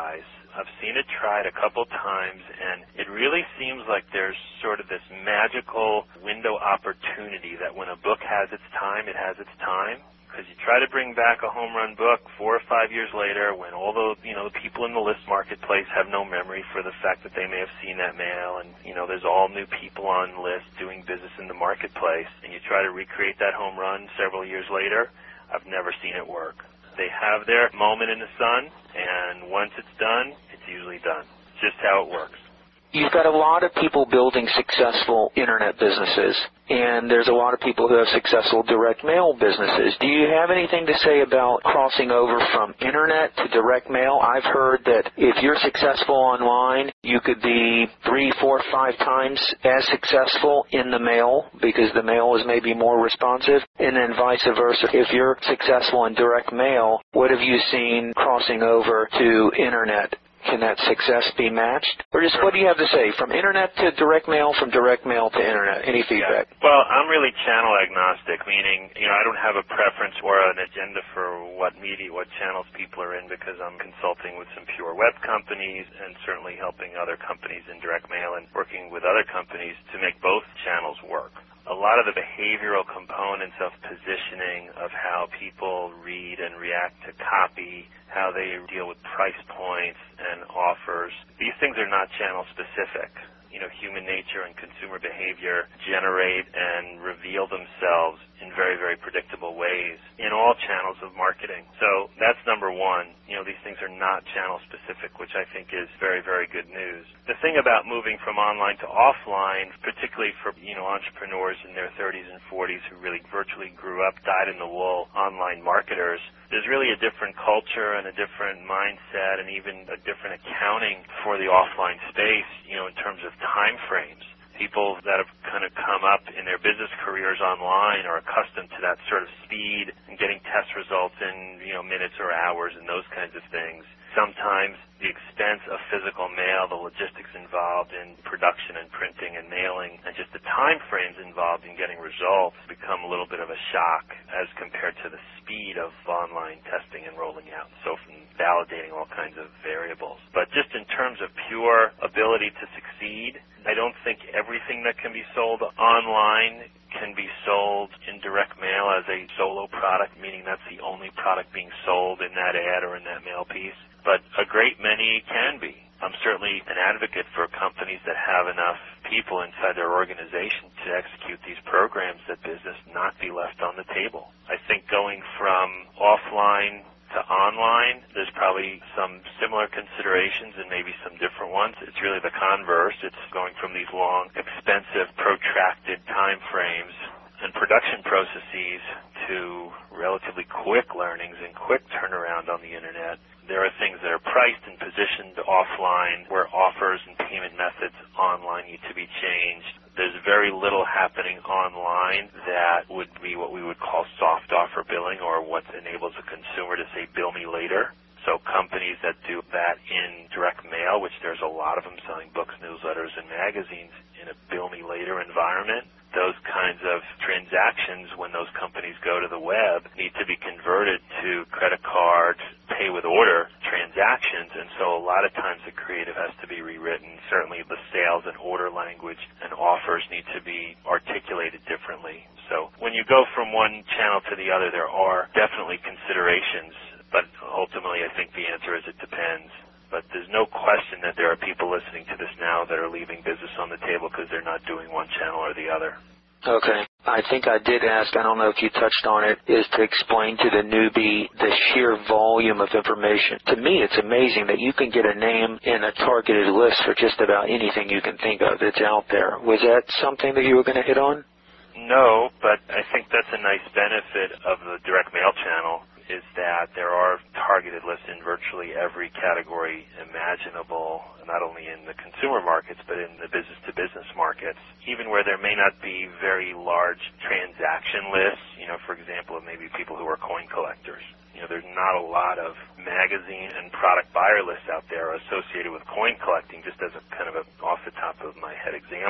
Speaker 2: I've seen it tried a couple times, and it really seems like there's sort of this magical window opportunity that when a book has its time, it has its time. Because you try to bring back a home run book 4 or 5 years later when all the people in the list marketplace have no memory for the fact that they may have seen that mail, and there's all new people on lists doing business in the marketplace, and you try to recreate that home run several years later. I've never seen it work. They have their moment in the sun, and once it's done, it's usually done. It's just how it works.
Speaker 1: You've got a lot of people building successful internet businesses, and there's a lot of people who have successful direct mail businesses. Do you have anything to say about crossing over from internet to direct mail? I've heard that if you're successful online, you could be 3, 4, 5 times as successful in the mail because the mail is maybe more responsive, and then vice versa. If you're successful in direct mail, what have you seen crossing over to internet? Can that success be matched? Or just what do you have to say? From internet to direct mail, from direct mail to internet? Any feedback?
Speaker 2: Yeah. Well, I'm really channel agnostic, meaning, I don't have a preference or an agenda for what media, what channels people are in, because I'm consulting with some pure web companies and certainly helping other companies in direct mail and working with other companies to make both channels work. A lot of the behavioral components of positioning, of how people read and react to copy, how they deal with price points and offers, these things are not channel specific. Human nature and consumer behavior generate and reveal themselves in very, very predictable ways in all channels of marketing. So that's number one. These things are not channel specific, which I think is very, very good news. The thing about moving from online to offline, particularly for, entrepreneurs in their 30s and 40s who really virtually grew up, dyed-in-the-wool online marketers, there's really a different culture and a different mindset and even a different accounting for the offline space, in terms of time frames. People that have kind of come up in their business careers online are accustomed to that sort of speed and getting test results in, minutes or hours and those kinds of things. Sometimes the expense of physical mail, the logistics involved in production and printing and mailing, and just the time frames involved in getting results become a little bit of a shock as compared to the speed of online testing and rolling out, so from validating all kinds of variables. But just in terms of pure ability to succeed, I don't think everything that can be sold online can be sold in direct mail as a solo product, meaning that's the only product being sold in that ad or in that mail piece. But a great many can be. I'm certainly an advocate for companies that have enough people inside their organization to execute these programs that business not be left on the table. I think going from offline to online, there's probably some similar considerations and maybe some different ones. It's really the converse. It's going from these long, expensive, protracted time frames and production processes to relatively quick learnings and quick turnaround on the internet. There are things that are priced and positioned offline where offers and payment methods online need to be changed. There's very little happening online that would be what we would call soft offer billing, or what enables a consumer to say, bill me later. So companies that do that in direct mail, which there's a lot of them selling books, newsletters, and magazines in a bill me later environment, those kinds of transactions, when those companies go to the web, need to be converted to credit card, pay with order transactions, and so a lot of times the creative has to be rewritten. Certainly the sales and order language and offers need to be articulated differently. So when you go from one channel to the other, there are definitely considerations, but ultimately I think the answer is it depends. But there's no question that there are people listening to this now that are leaving business on the table because they're not doing one channel or the other.
Speaker 1: Okay. I think I did ask, I don't know if you touched on it, is to explain to the newbie the sheer volume of information. To me, it's amazing that you can get a name in a targeted list for just about anything you can think of that's out there. Was that something that you were going to hit on?
Speaker 2: No, but I think that's a nice benefit of the direct mail channel, is that there are targeted lists in virtually every category imaginable, not only in the consumer markets, but in the business-to-business markets, even where there may not be very large transaction lists, for example, maybe people who are coin collectors. There's not a lot of magazine and product buyer lists out there associated with coin collecting, just as a kind of a off-the-top-of-my-head example.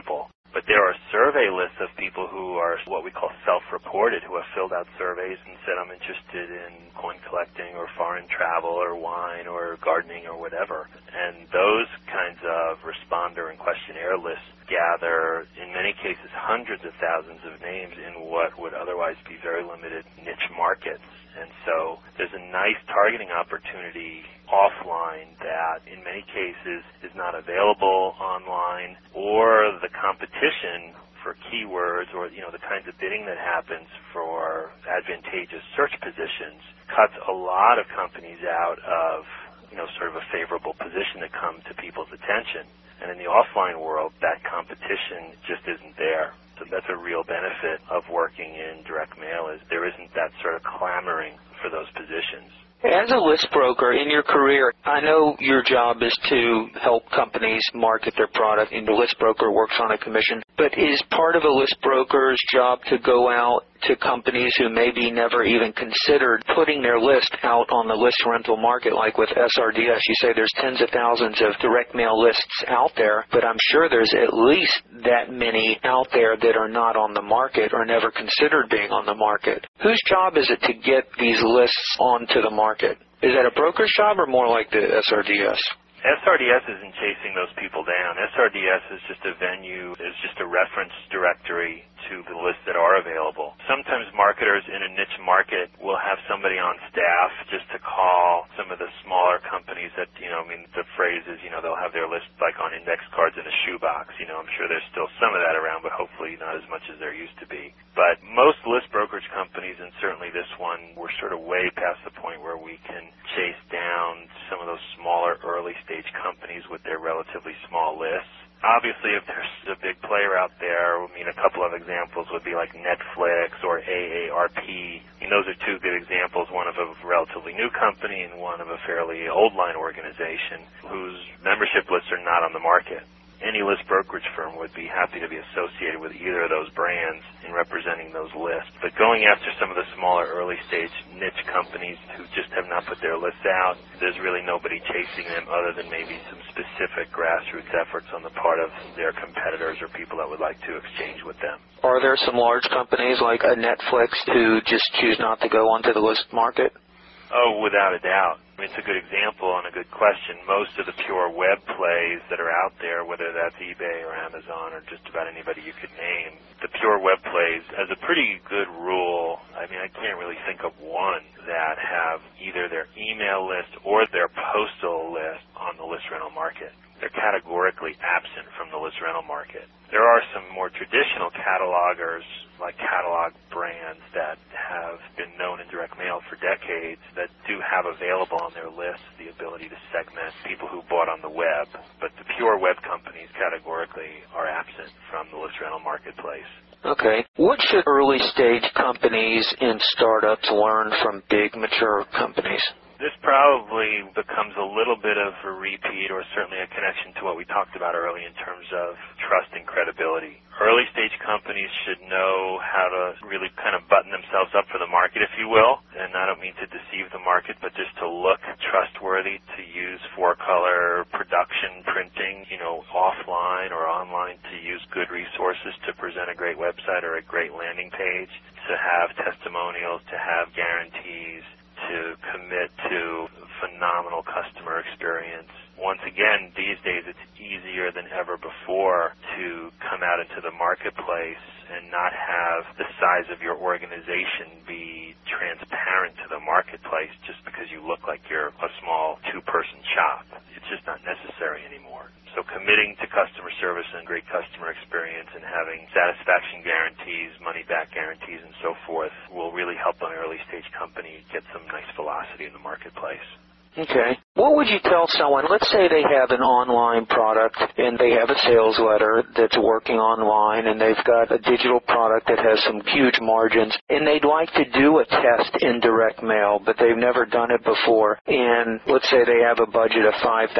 Speaker 2: But there are survey lists of people who are what we call self-reported, who have filled out surveys and said, I'm interested in coin collecting or foreign travel or wine or gardening or whatever. And those kinds of responder and questionnaire lists gather, in many cases, hundreds of thousands of names in what would otherwise be very limited niche markets. And so there's a nice targeting opportunity offline that in many cases is not available online, or the competition for keywords or, the kinds of bidding that happens for advantageous search positions cuts a lot of companies out of, sort of a favorable position to come to people's attention. And in the offline world, that competition just isn't there. So that's a real benefit of working in direct mail, is there isn't that sort of clamoring for those positions.
Speaker 1: As a list broker in your career, I know your job is to help companies market their product, and the list broker works on a commission. But is part of a list broker's job to go out to companies who maybe never even considered putting their list out on the list rental market, like with SRDS? You say there's tens of thousands of direct mail lists out there, but I'm sure there's at least that many out there that are not on the market or never considered being on the market. Whose job is it to get these lists onto the market? Is that a broker's job or more like the SRDS?
Speaker 2: SRDS isn't chasing those people down. SRDS is just a venue, is just a reference directory to the lists that are available. Sometimes marketers in a niche market will have somebody on staff just to call some of the smaller companies that, the phrase is, they'll have their list like on index cards in a shoebox. I'm sure there's still some of that around, but hopefully not as much as there used to be. But most list brokerage companies, and certainly this one, we're sort of way past the point where we can chase down some of those smaller early stage companies with their relatively small lists. Obviously, if there's a big player out there, a couple of examples would be like Netflix or AARP. Those are two good examples, one of a relatively new company and one of a fairly old line organization whose membership lists are not on the market. Any list brokerage firm would be happy to be associated with either of those brands in representing those lists. But going after some of the smaller early-stage niche companies who just have not put their lists out, there's really nobody chasing them other than maybe some specific grassroots efforts on the part of their competitors or people that would like to exchange with them.
Speaker 1: Are there some large companies like a Netflix who just choose not to go onto the list market?
Speaker 2: Oh, without a doubt. It's a good example and a good question. Most of the pure web plays that are out there, whether that's eBay or Amazon or just about anybody you could name, the pure web plays, as a pretty good rule, I can't really think of one that have either their email list or their postal list on the list rental market. They're categorically absent from the list rental market. There are some more traditional catalogers, like catalog brands that have been known in direct mail for decades, that do have available on their list the ability to segment people who bought on the web. But the pure web companies categorically are absent from the list rental marketplace.
Speaker 1: Okay. What should early-stage companies and startups learn from big, mature companies?
Speaker 2: This probably becomes a little bit of a repeat, or certainly a connection to what we talked about early in terms of trust and credibility. Early-stage companies should know how to really kind of button themselves up for the market, if you will. And I don't mean to deceive the market, but just to look trustworthy, to use four-color production printing, offline or online, to use good resources to present a great website or a great landing page, to have testimonials, to have guarantees, to commit to phenomenal customer experience. Once again, these days it's easier than ever before to come out into the marketplace and not have the size of your organization be transparent to the marketplace just because you look like you're a small two-person shop. It's just not necessary anymore. So committing to customer service and great customer experience and having satisfaction guarantees, money-back guarantees, and so forth will really help an early-stage company get some nice velocity in the marketplace.
Speaker 1: Okay. What would you tell someone, let's say they have an online product and they have a sales letter that's working online and they've got a digital product that has some huge margins and they'd like to do a test in direct mail, but they've never done it before, and let's say they have a budget of $5,000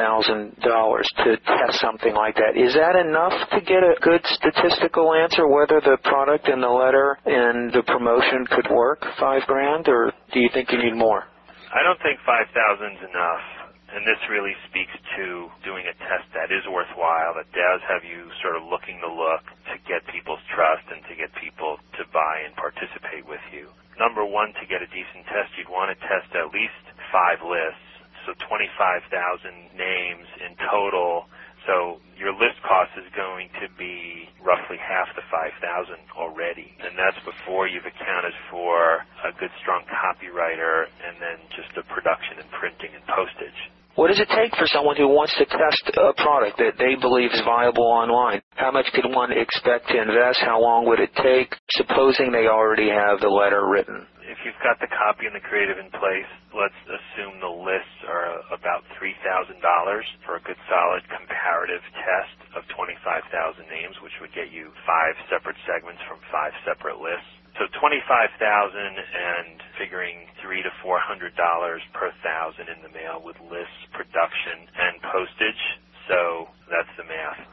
Speaker 1: to test something like that. Is that enough to get a good statistical answer whether the product and the letter and the promotion could work, $5,000, or do you think you need more?
Speaker 2: I don't think 5,000 is enough. And this really speaks to doing a test that is worthwhile, that does have you sort of looking the look to get people's trust and to get people to buy and participate with you. Number one, to get a decent test, you'd want to test at least 5 lists, so 25,000 names in total. So your list cost is going to be roughly half the 5,000 already, and that's before you've accounted for a good, strong copywriter and then just the production and printing and postage.
Speaker 1: What does it take for someone who wants to test a product that they believe is viable online? How much could one expect to invest? How long would it take, supposing they already have the letter written?
Speaker 2: If you've got the copy and the creative in place, let's assume the lists are about $3,000 for a good solid comparative test of 25,000 names, which would get you 5 separate segments from 5 separate lists. So $25,000 and figuring $300 to $400 per thousand in the mail with lists, production, and postage. So that's the math.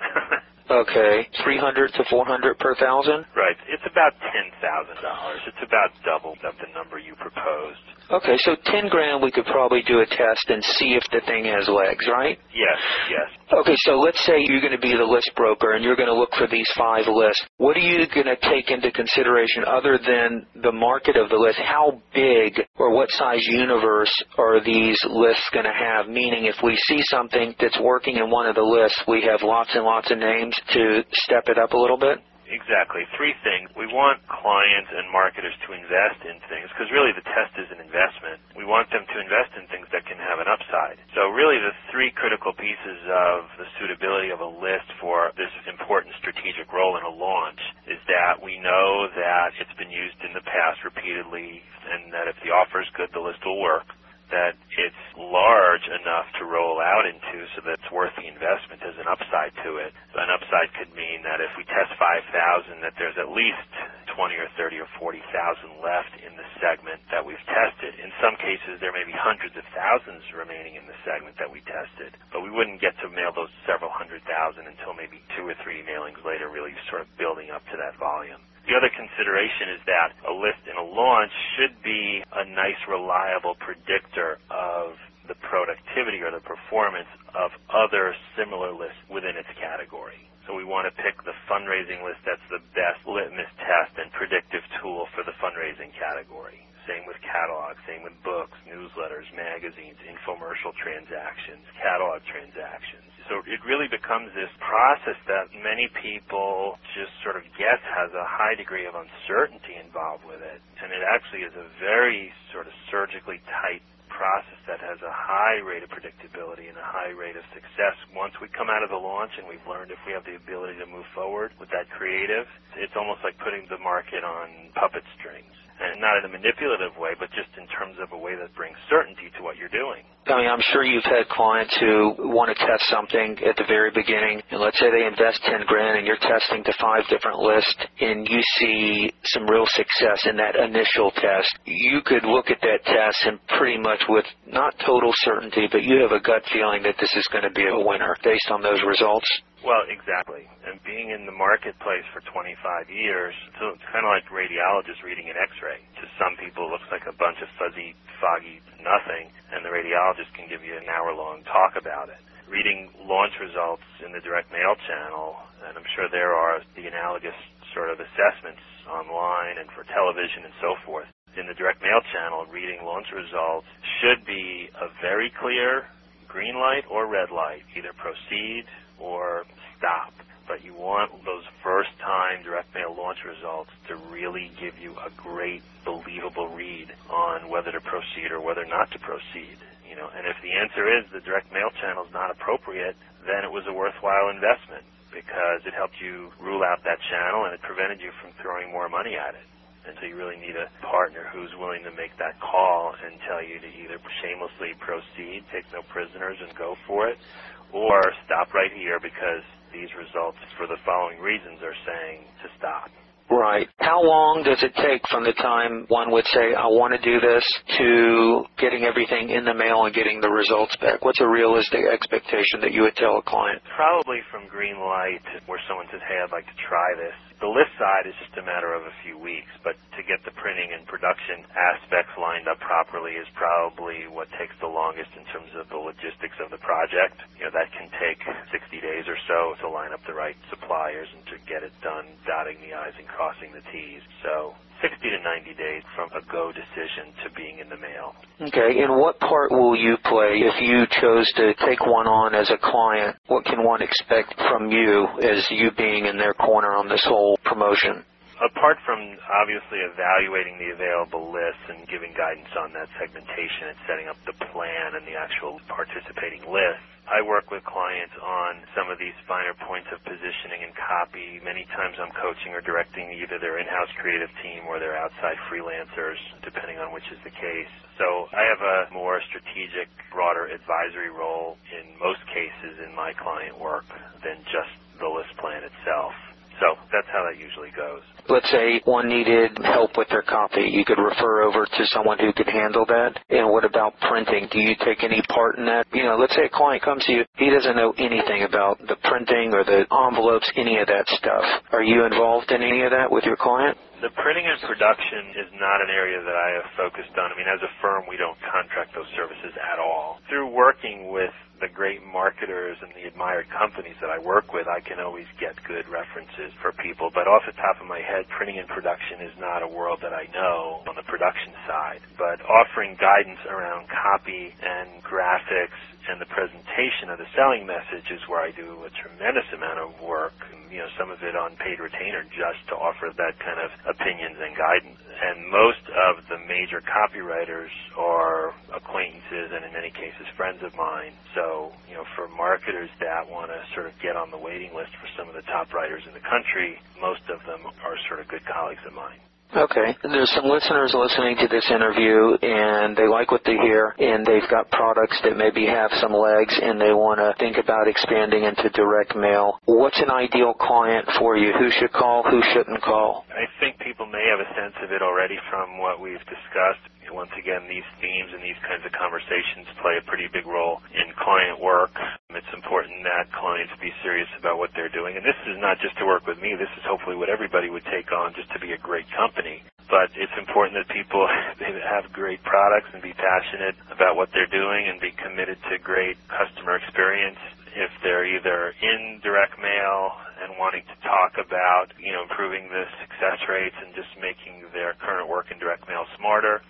Speaker 1: Okay, $300 to $400 per thousand?
Speaker 2: Right. It's about $10,000. It's about double of the number you proposed.
Speaker 1: Okay, so $10,000 we could probably do a test and see if the thing has legs, right?
Speaker 2: Yes.
Speaker 1: Okay, so let's say you're going to be the list broker and you're going to look for these 5 lists. What are you going to take into consideration other than the market of the list? How big or what size universe are these lists going to have? Meaning if we see something that's working in one of the lists, we have lots and lots of names to step it up a little bit?
Speaker 2: Exactly. 3 things. We want clients and marketers to invest in things because really the test is an investment. We want them to invest in things that can have an upside. So really the 3 critical pieces of the suitability of a list for this important strategic role in a launch is that we know that it's been used in the past repeatedly and that if the offer is good, the list will work. That it's large enough to roll out into so that it's worth the investment. There's an upside to it. So an upside could mean that if we test 5,000, that there's at least 20 or 30 or 40,000 left in the segment that we've tested. In some cases, there may be hundreds of thousands remaining in the segment that we tested, but we wouldn't get to mail those several 100,000 until maybe 2 or 3 mailings later, really sort of building up to that volume. The other consideration is that a list in a launch should be a nice, reliable predictor of the productivity or the performance of other similar lists within its category. So we want to pick the fundraising list that's the best litmus test and predictive tool for the fundraising category. Same with catalogs, same with books, newsletters, magazines, infomercial transactions, catalog transactions. So it really becomes this process that many people just sort of guess has a high degree of uncertainty involved with it. And it actually is a very sort of surgically tight process that has a high rate of predictability and a high rate of success. Once we come out of the launch and we've learned if we have the ability to move forward with that creative, it's almost like putting the market on puppet strings. And not in a manipulative way, but just in terms of a way that brings certainty to what you're doing.
Speaker 1: I mean, I'm sure you've had clients who want to test something at the very beginning, and let's say they invest $10,000 and you're testing to 5 different lists, and you see some real success in that initial test. You could look at that test and pretty much with not total certainty, but you have a gut feeling that this is going to be a winner based on those results.
Speaker 2: Well, exactly. And being in the marketplace for 25 years, so it's kind of like radiologists reading an X-ray. To some people, it looks like a bunch of fuzzy, foggy nothing, and the radiologist can give you an hour-long talk about it. Reading launch results in the direct mail channel, and I'm sure there are the analogous sort of assessments online and for television and so forth. In the direct mail channel, reading launch results should be a very clear green light or red light, either proceed or stop. But you want those first-time direct mail launch results to really give you a great, believable read on whether to proceed or whether not to proceed. And if the answer is the direct mail channel is not appropriate, then it was a worthwhile investment because it helped you rule out that channel and it prevented you from throwing more money at it. And so you really need a partner who's willing to make that call and tell you to either shamelessly proceed, take no prisoners, and go for it, or stop right here because these results, for the following reasons, are saying to stop.
Speaker 1: Right. How long does it take from the time one would say, I want to do this, to getting everything in the mail and getting the results back? What's a realistic expectation that you would tell a client?
Speaker 2: Probably from green light, where someone says, hey, I'd like to try this. The list side is just a matter of a few weeks, but to get the printing and production aspects lined lined up properly is probably what takes the longest in terms of the logistics of the project. That can take 60 days or so to line up the right suppliers and to get it done, dotting the I's and crossing the T's. So 60 to 90 days from a go decision to being in the mail.
Speaker 1: Okay, and what part will you play if you chose to take one on as a client? What can one expect from you as you being in their corner on this whole promotion?
Speaker 2: Apart from obviously evaluating the available lists and giving guidance on that segmentation and setting up the plan and the actual participating lists, I work with clients on some of these finer points of positioning and copy. Many times I'm coaching or directing either their in-house creative team or their outside freelancers, depending on which is the case. So I have a more strategic, broader advisory role in most cases in my client work than just the list plan itself. So that's how that usually goes.
Speaker 1: Let's say one needed help with their copy. You could refer over to someone who could handle that. And what about printing? Do you take any part in that? Let's say a client comes to you. He doesn't know anything about the printing or the envelopes, any of that stuff. Are you involved in any of that with your client?
Speaker 2: The printing and production is not an area that I have focused on. As a firm, we don't contract those services at all. Through working with the great marketers and the admired companies that I work with, I can always get good references for people. But off the top of my head, printing and production is not a world that I know on the production side. But offering guidance around copy and graphics and the presentation of the selling message is where I do a tremendous amount of work, some of it on paid retainer just to offer that kind of opinions and guidance. And most of the major copywriters are acquaintances and in many cases friends of mine. So, for marketers that want to sort of get on the waiting list for some of the top writers in the country, most of them are sort of good colleagues of mine.
Speaker 1: Okay. There's some listeners listening to this interview, and they like what they hear, and they've got products that maybe have some legs, and they want to think about expanding into direct mail. What's an ideal client for you? Who should call? Who shouldn't call?
Speaker 2: I think people may have a sense of it already from what we've discussed. Once again, these themes and these kinds of conversations play a pretty big role in client work. It's important that clients be serious about what they're doing. And this is not just to work with me. This is hopefully what everybody would take on just to be a great company. But it's important that people have great products and be passionate about what they're doing and be committed to great customer experience. If they're either in direct mail and wanting to talk about, improving the success rates and just making their current work in direct mail smarter,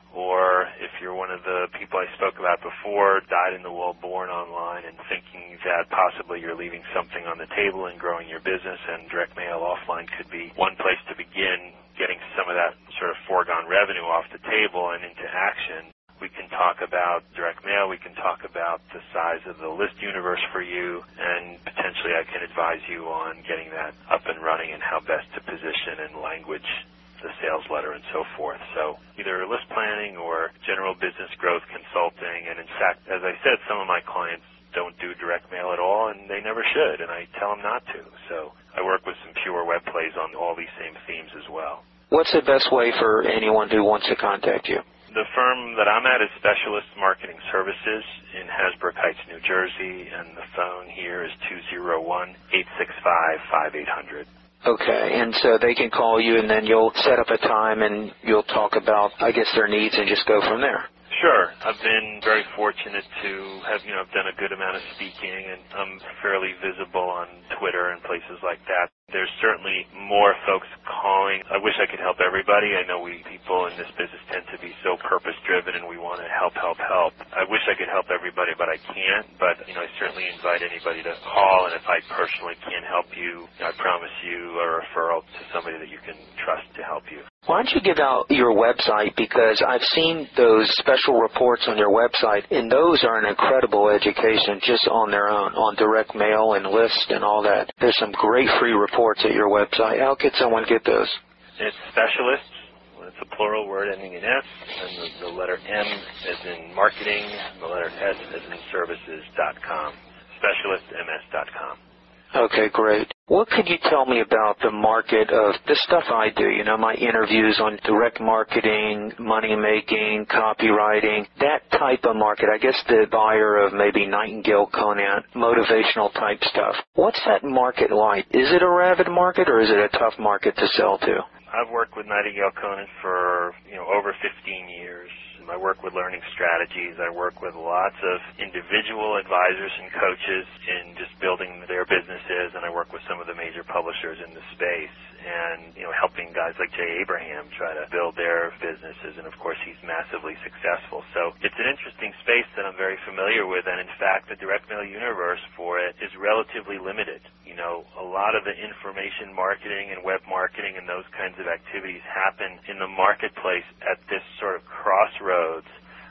Speaker 2: or if you're one of the people I spoke about before, dyed-in-the-wool born online and thinking that possibly you're leaving something on the table and growing your business, and direct mail offline could be one place to begin getting some of that sort of foregone revenue off the table and into action. We can talk about direct mail. We can talk about the size of the list universe for you, and potentially I can advise you on getting that up and running and how best to position and language the sales letter and so forth. So either list planning or general business growth consulting. And in fact, as I said, some of my clients don't do direct mail at all, and they never should, and I tell them not to. So I work with some pure web plays on all these same themes as well.
Speaker 1: What's the best way for anyone who wants to contact you?
Speaker 2: The firm that I'm at is Specialist Marketing Services in Hasbrook Heights, New Jersey, and the phone here is 201-865-5800.
Speaker 1: Okay, and so they can call you, and then you'll set up a time, and you'll talk about, their needs, and just go from there.
Speaker 2: Sure. I've been very fortunate to have, done a good amount of speaking, and I'm fairly visible on Twitter and places like that. There's certainly more folks calling. I wish I could help everybody. I know we people in this business tend to be so purpose-driven, and we want to help. I wish I could help everybody, but I can't. But, I certainly invite anybody to call, and if I personally can't help you, I promise you a referral to somebody that you can trust to help you.
Speaker 1: Why don't you give out your website, because I've seen those special reports on your website, and those are an incredible education just on their own, on direct mail and lists and all that. There's some great free reports at your website. How could someone get those?
Speaker 2: It's Specialists. It's a plural word ending in S, and the letter M as in marketing, the letter S as in services.com. Specialistms.com.
Speaker 1: Okay, great. What could you tell me about the market of the stuff I do? My interviews on direct marketing, money making, copywriting, that type of market. I guess the buyer of maybe Nightingale Conant, motivational type stuff. What's that market like? Is it a rabid market, or is it a tough market to sell to?
Speaker 2: I've worked with Nightingale Conant for, over 15 years. I work with learning strategies. I work with lots of individual advisors and coaches in just building their businesses, and I work with some of the major publishers in the space and, helping guys like Jay Abraham try to build their businesses, and of course he's massively successful. So it's an interesting space that I'm very familiar with, and in fact the direct mail universe for it is relatively limited. A lot of the information marketing and web marketing and those kinds of activities happen in the marketplace at this sort of crossroads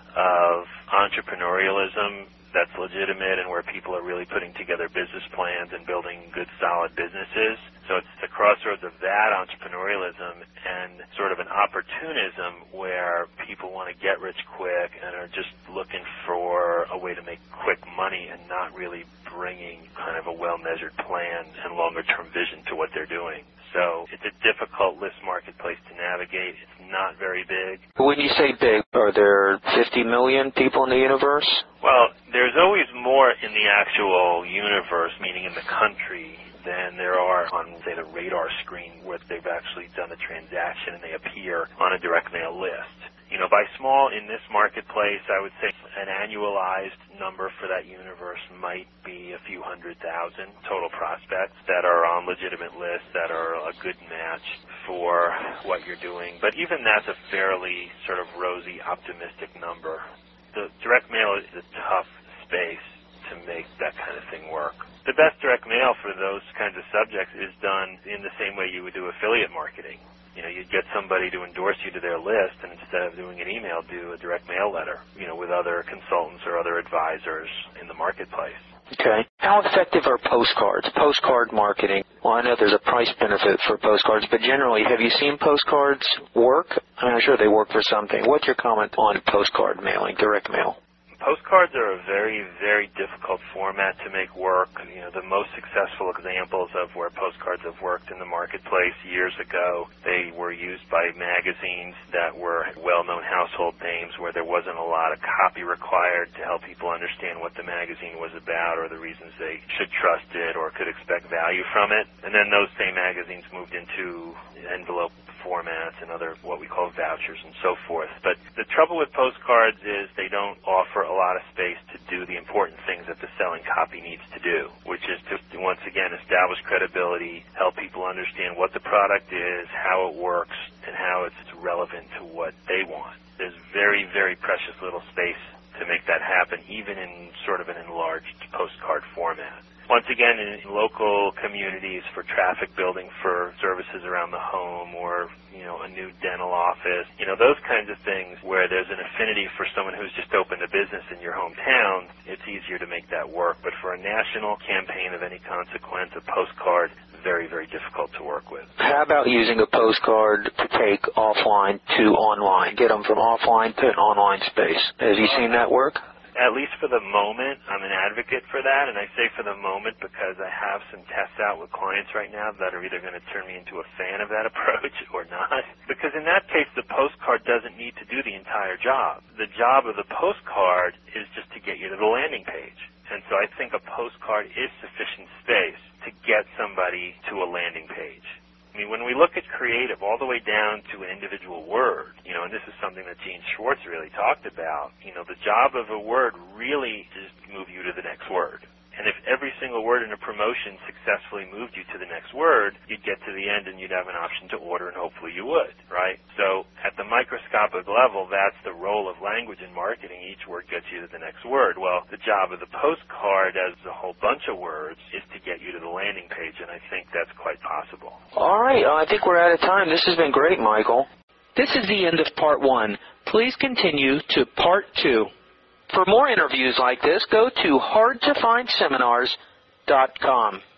Speaker 2: of entrepreneurialism that's legitimate and where people are really putting together business plans and building good, solid businesses. So it's the crossroads of that entrepreneurialism and sort of an opportunism where people want to get rich quick and are just looking for a way to make quick money and not really bringing kind of a well-measured plan and longer-term vision to what they're doing. So it's a difficult list marketplace to navigate. It's not very big.
Speaker 1: When you say big, are there 50 million people in the universe?
Speaker 2: Well, there's always more in the actual universe, meaning in the country, than there are on, say, the radar screen where they've actually done a transaction and they appear on a direct mail list. By small in this marketplace, I would say an annualized number for that universe might be a few 100,000 total prospects that are on legitimate lists that are a good match for what you're doing. But even that's a fairly sort of rosy, optimistic number. The direct mail is a tough space to make that kind of thing work. The best direct mail for those kinds of subjects is done in the same way you would do affiliate marketing. You'd get somebody to endorse you to their list, and instead of doing an email, do a direct mail letter, with other consultants or other advisors in the marketplace.
Speaker 1: Okay. How effective are postcards, postcard marketing? Well, I know there's a price benefit for postcards, but generally, have you seen postcards work? I'm sure they work for something. What's your comment on postcard mailing, direct mail?
Speaker 2: Postcards are a very, very difficult format to make work. The most successful examples of where postcards have worked in the marketplace years ago, they were used by magazines that were well-known household names where there wasn't a lot of copy required to help people understand what the magazine was about or the reasons they should trust it or could expect value from it. And then those same magazines moved into envelope formats and other what we call vouchers and so forth. But the trouble with postcards is they don't offer a lot of space to do the important things that the selling copy needs to do, which is to, once again, establish credibility, help people understand what the product is, how it works, and how it's relevant to what they want. There's very, very precious little space to make that happen, even in sort of an enlarged postcard format. Once again, in local communities for traffic building for services around the home or, a new dental office, those kinds of things where there's an affinity for someone who's just opened a business in your hometown, it's easier to make that work. But for a national campaign of any consequence, a postcard, very, very difficult to work with.
Speaker 1: How about using a postcard to take offline to online, get them from offline to an online space? Have you seen that work?
Speaker 2: At least for the moment, I'm an advocate for that, and I say for the moment because I have some tests out with clients right now that are either going to turn me into a fan of that approach or not. Because in that case, the postcard doesn't need to do the entire job. The job of the postcard is just to get you to the landing page. And so I think a postcard is sufficient space to get somebody to a landing page. I mean, when we look at creative all the way down to an individual word, and this is something that Gene Schwartz really talked about, the job of a word really is to move you to the next word. And if every single word in a promotion successfully moved you to the next word, you'd get to the end and you'd have an option to order, and hopefully you would, right? So at the microscopic level, that's the role of language in marketing. Each word gets you to the next word. Well, the job of the postcard as a whole bunch of words is to get you to the landing page, and I think that's quite possible.
Speaker 1: All right. I think we're out of time. This has been great, Michael. This is the end of Part 1. Please continue to Part 2. For more interviews like this, go to hardtofindseminars.com.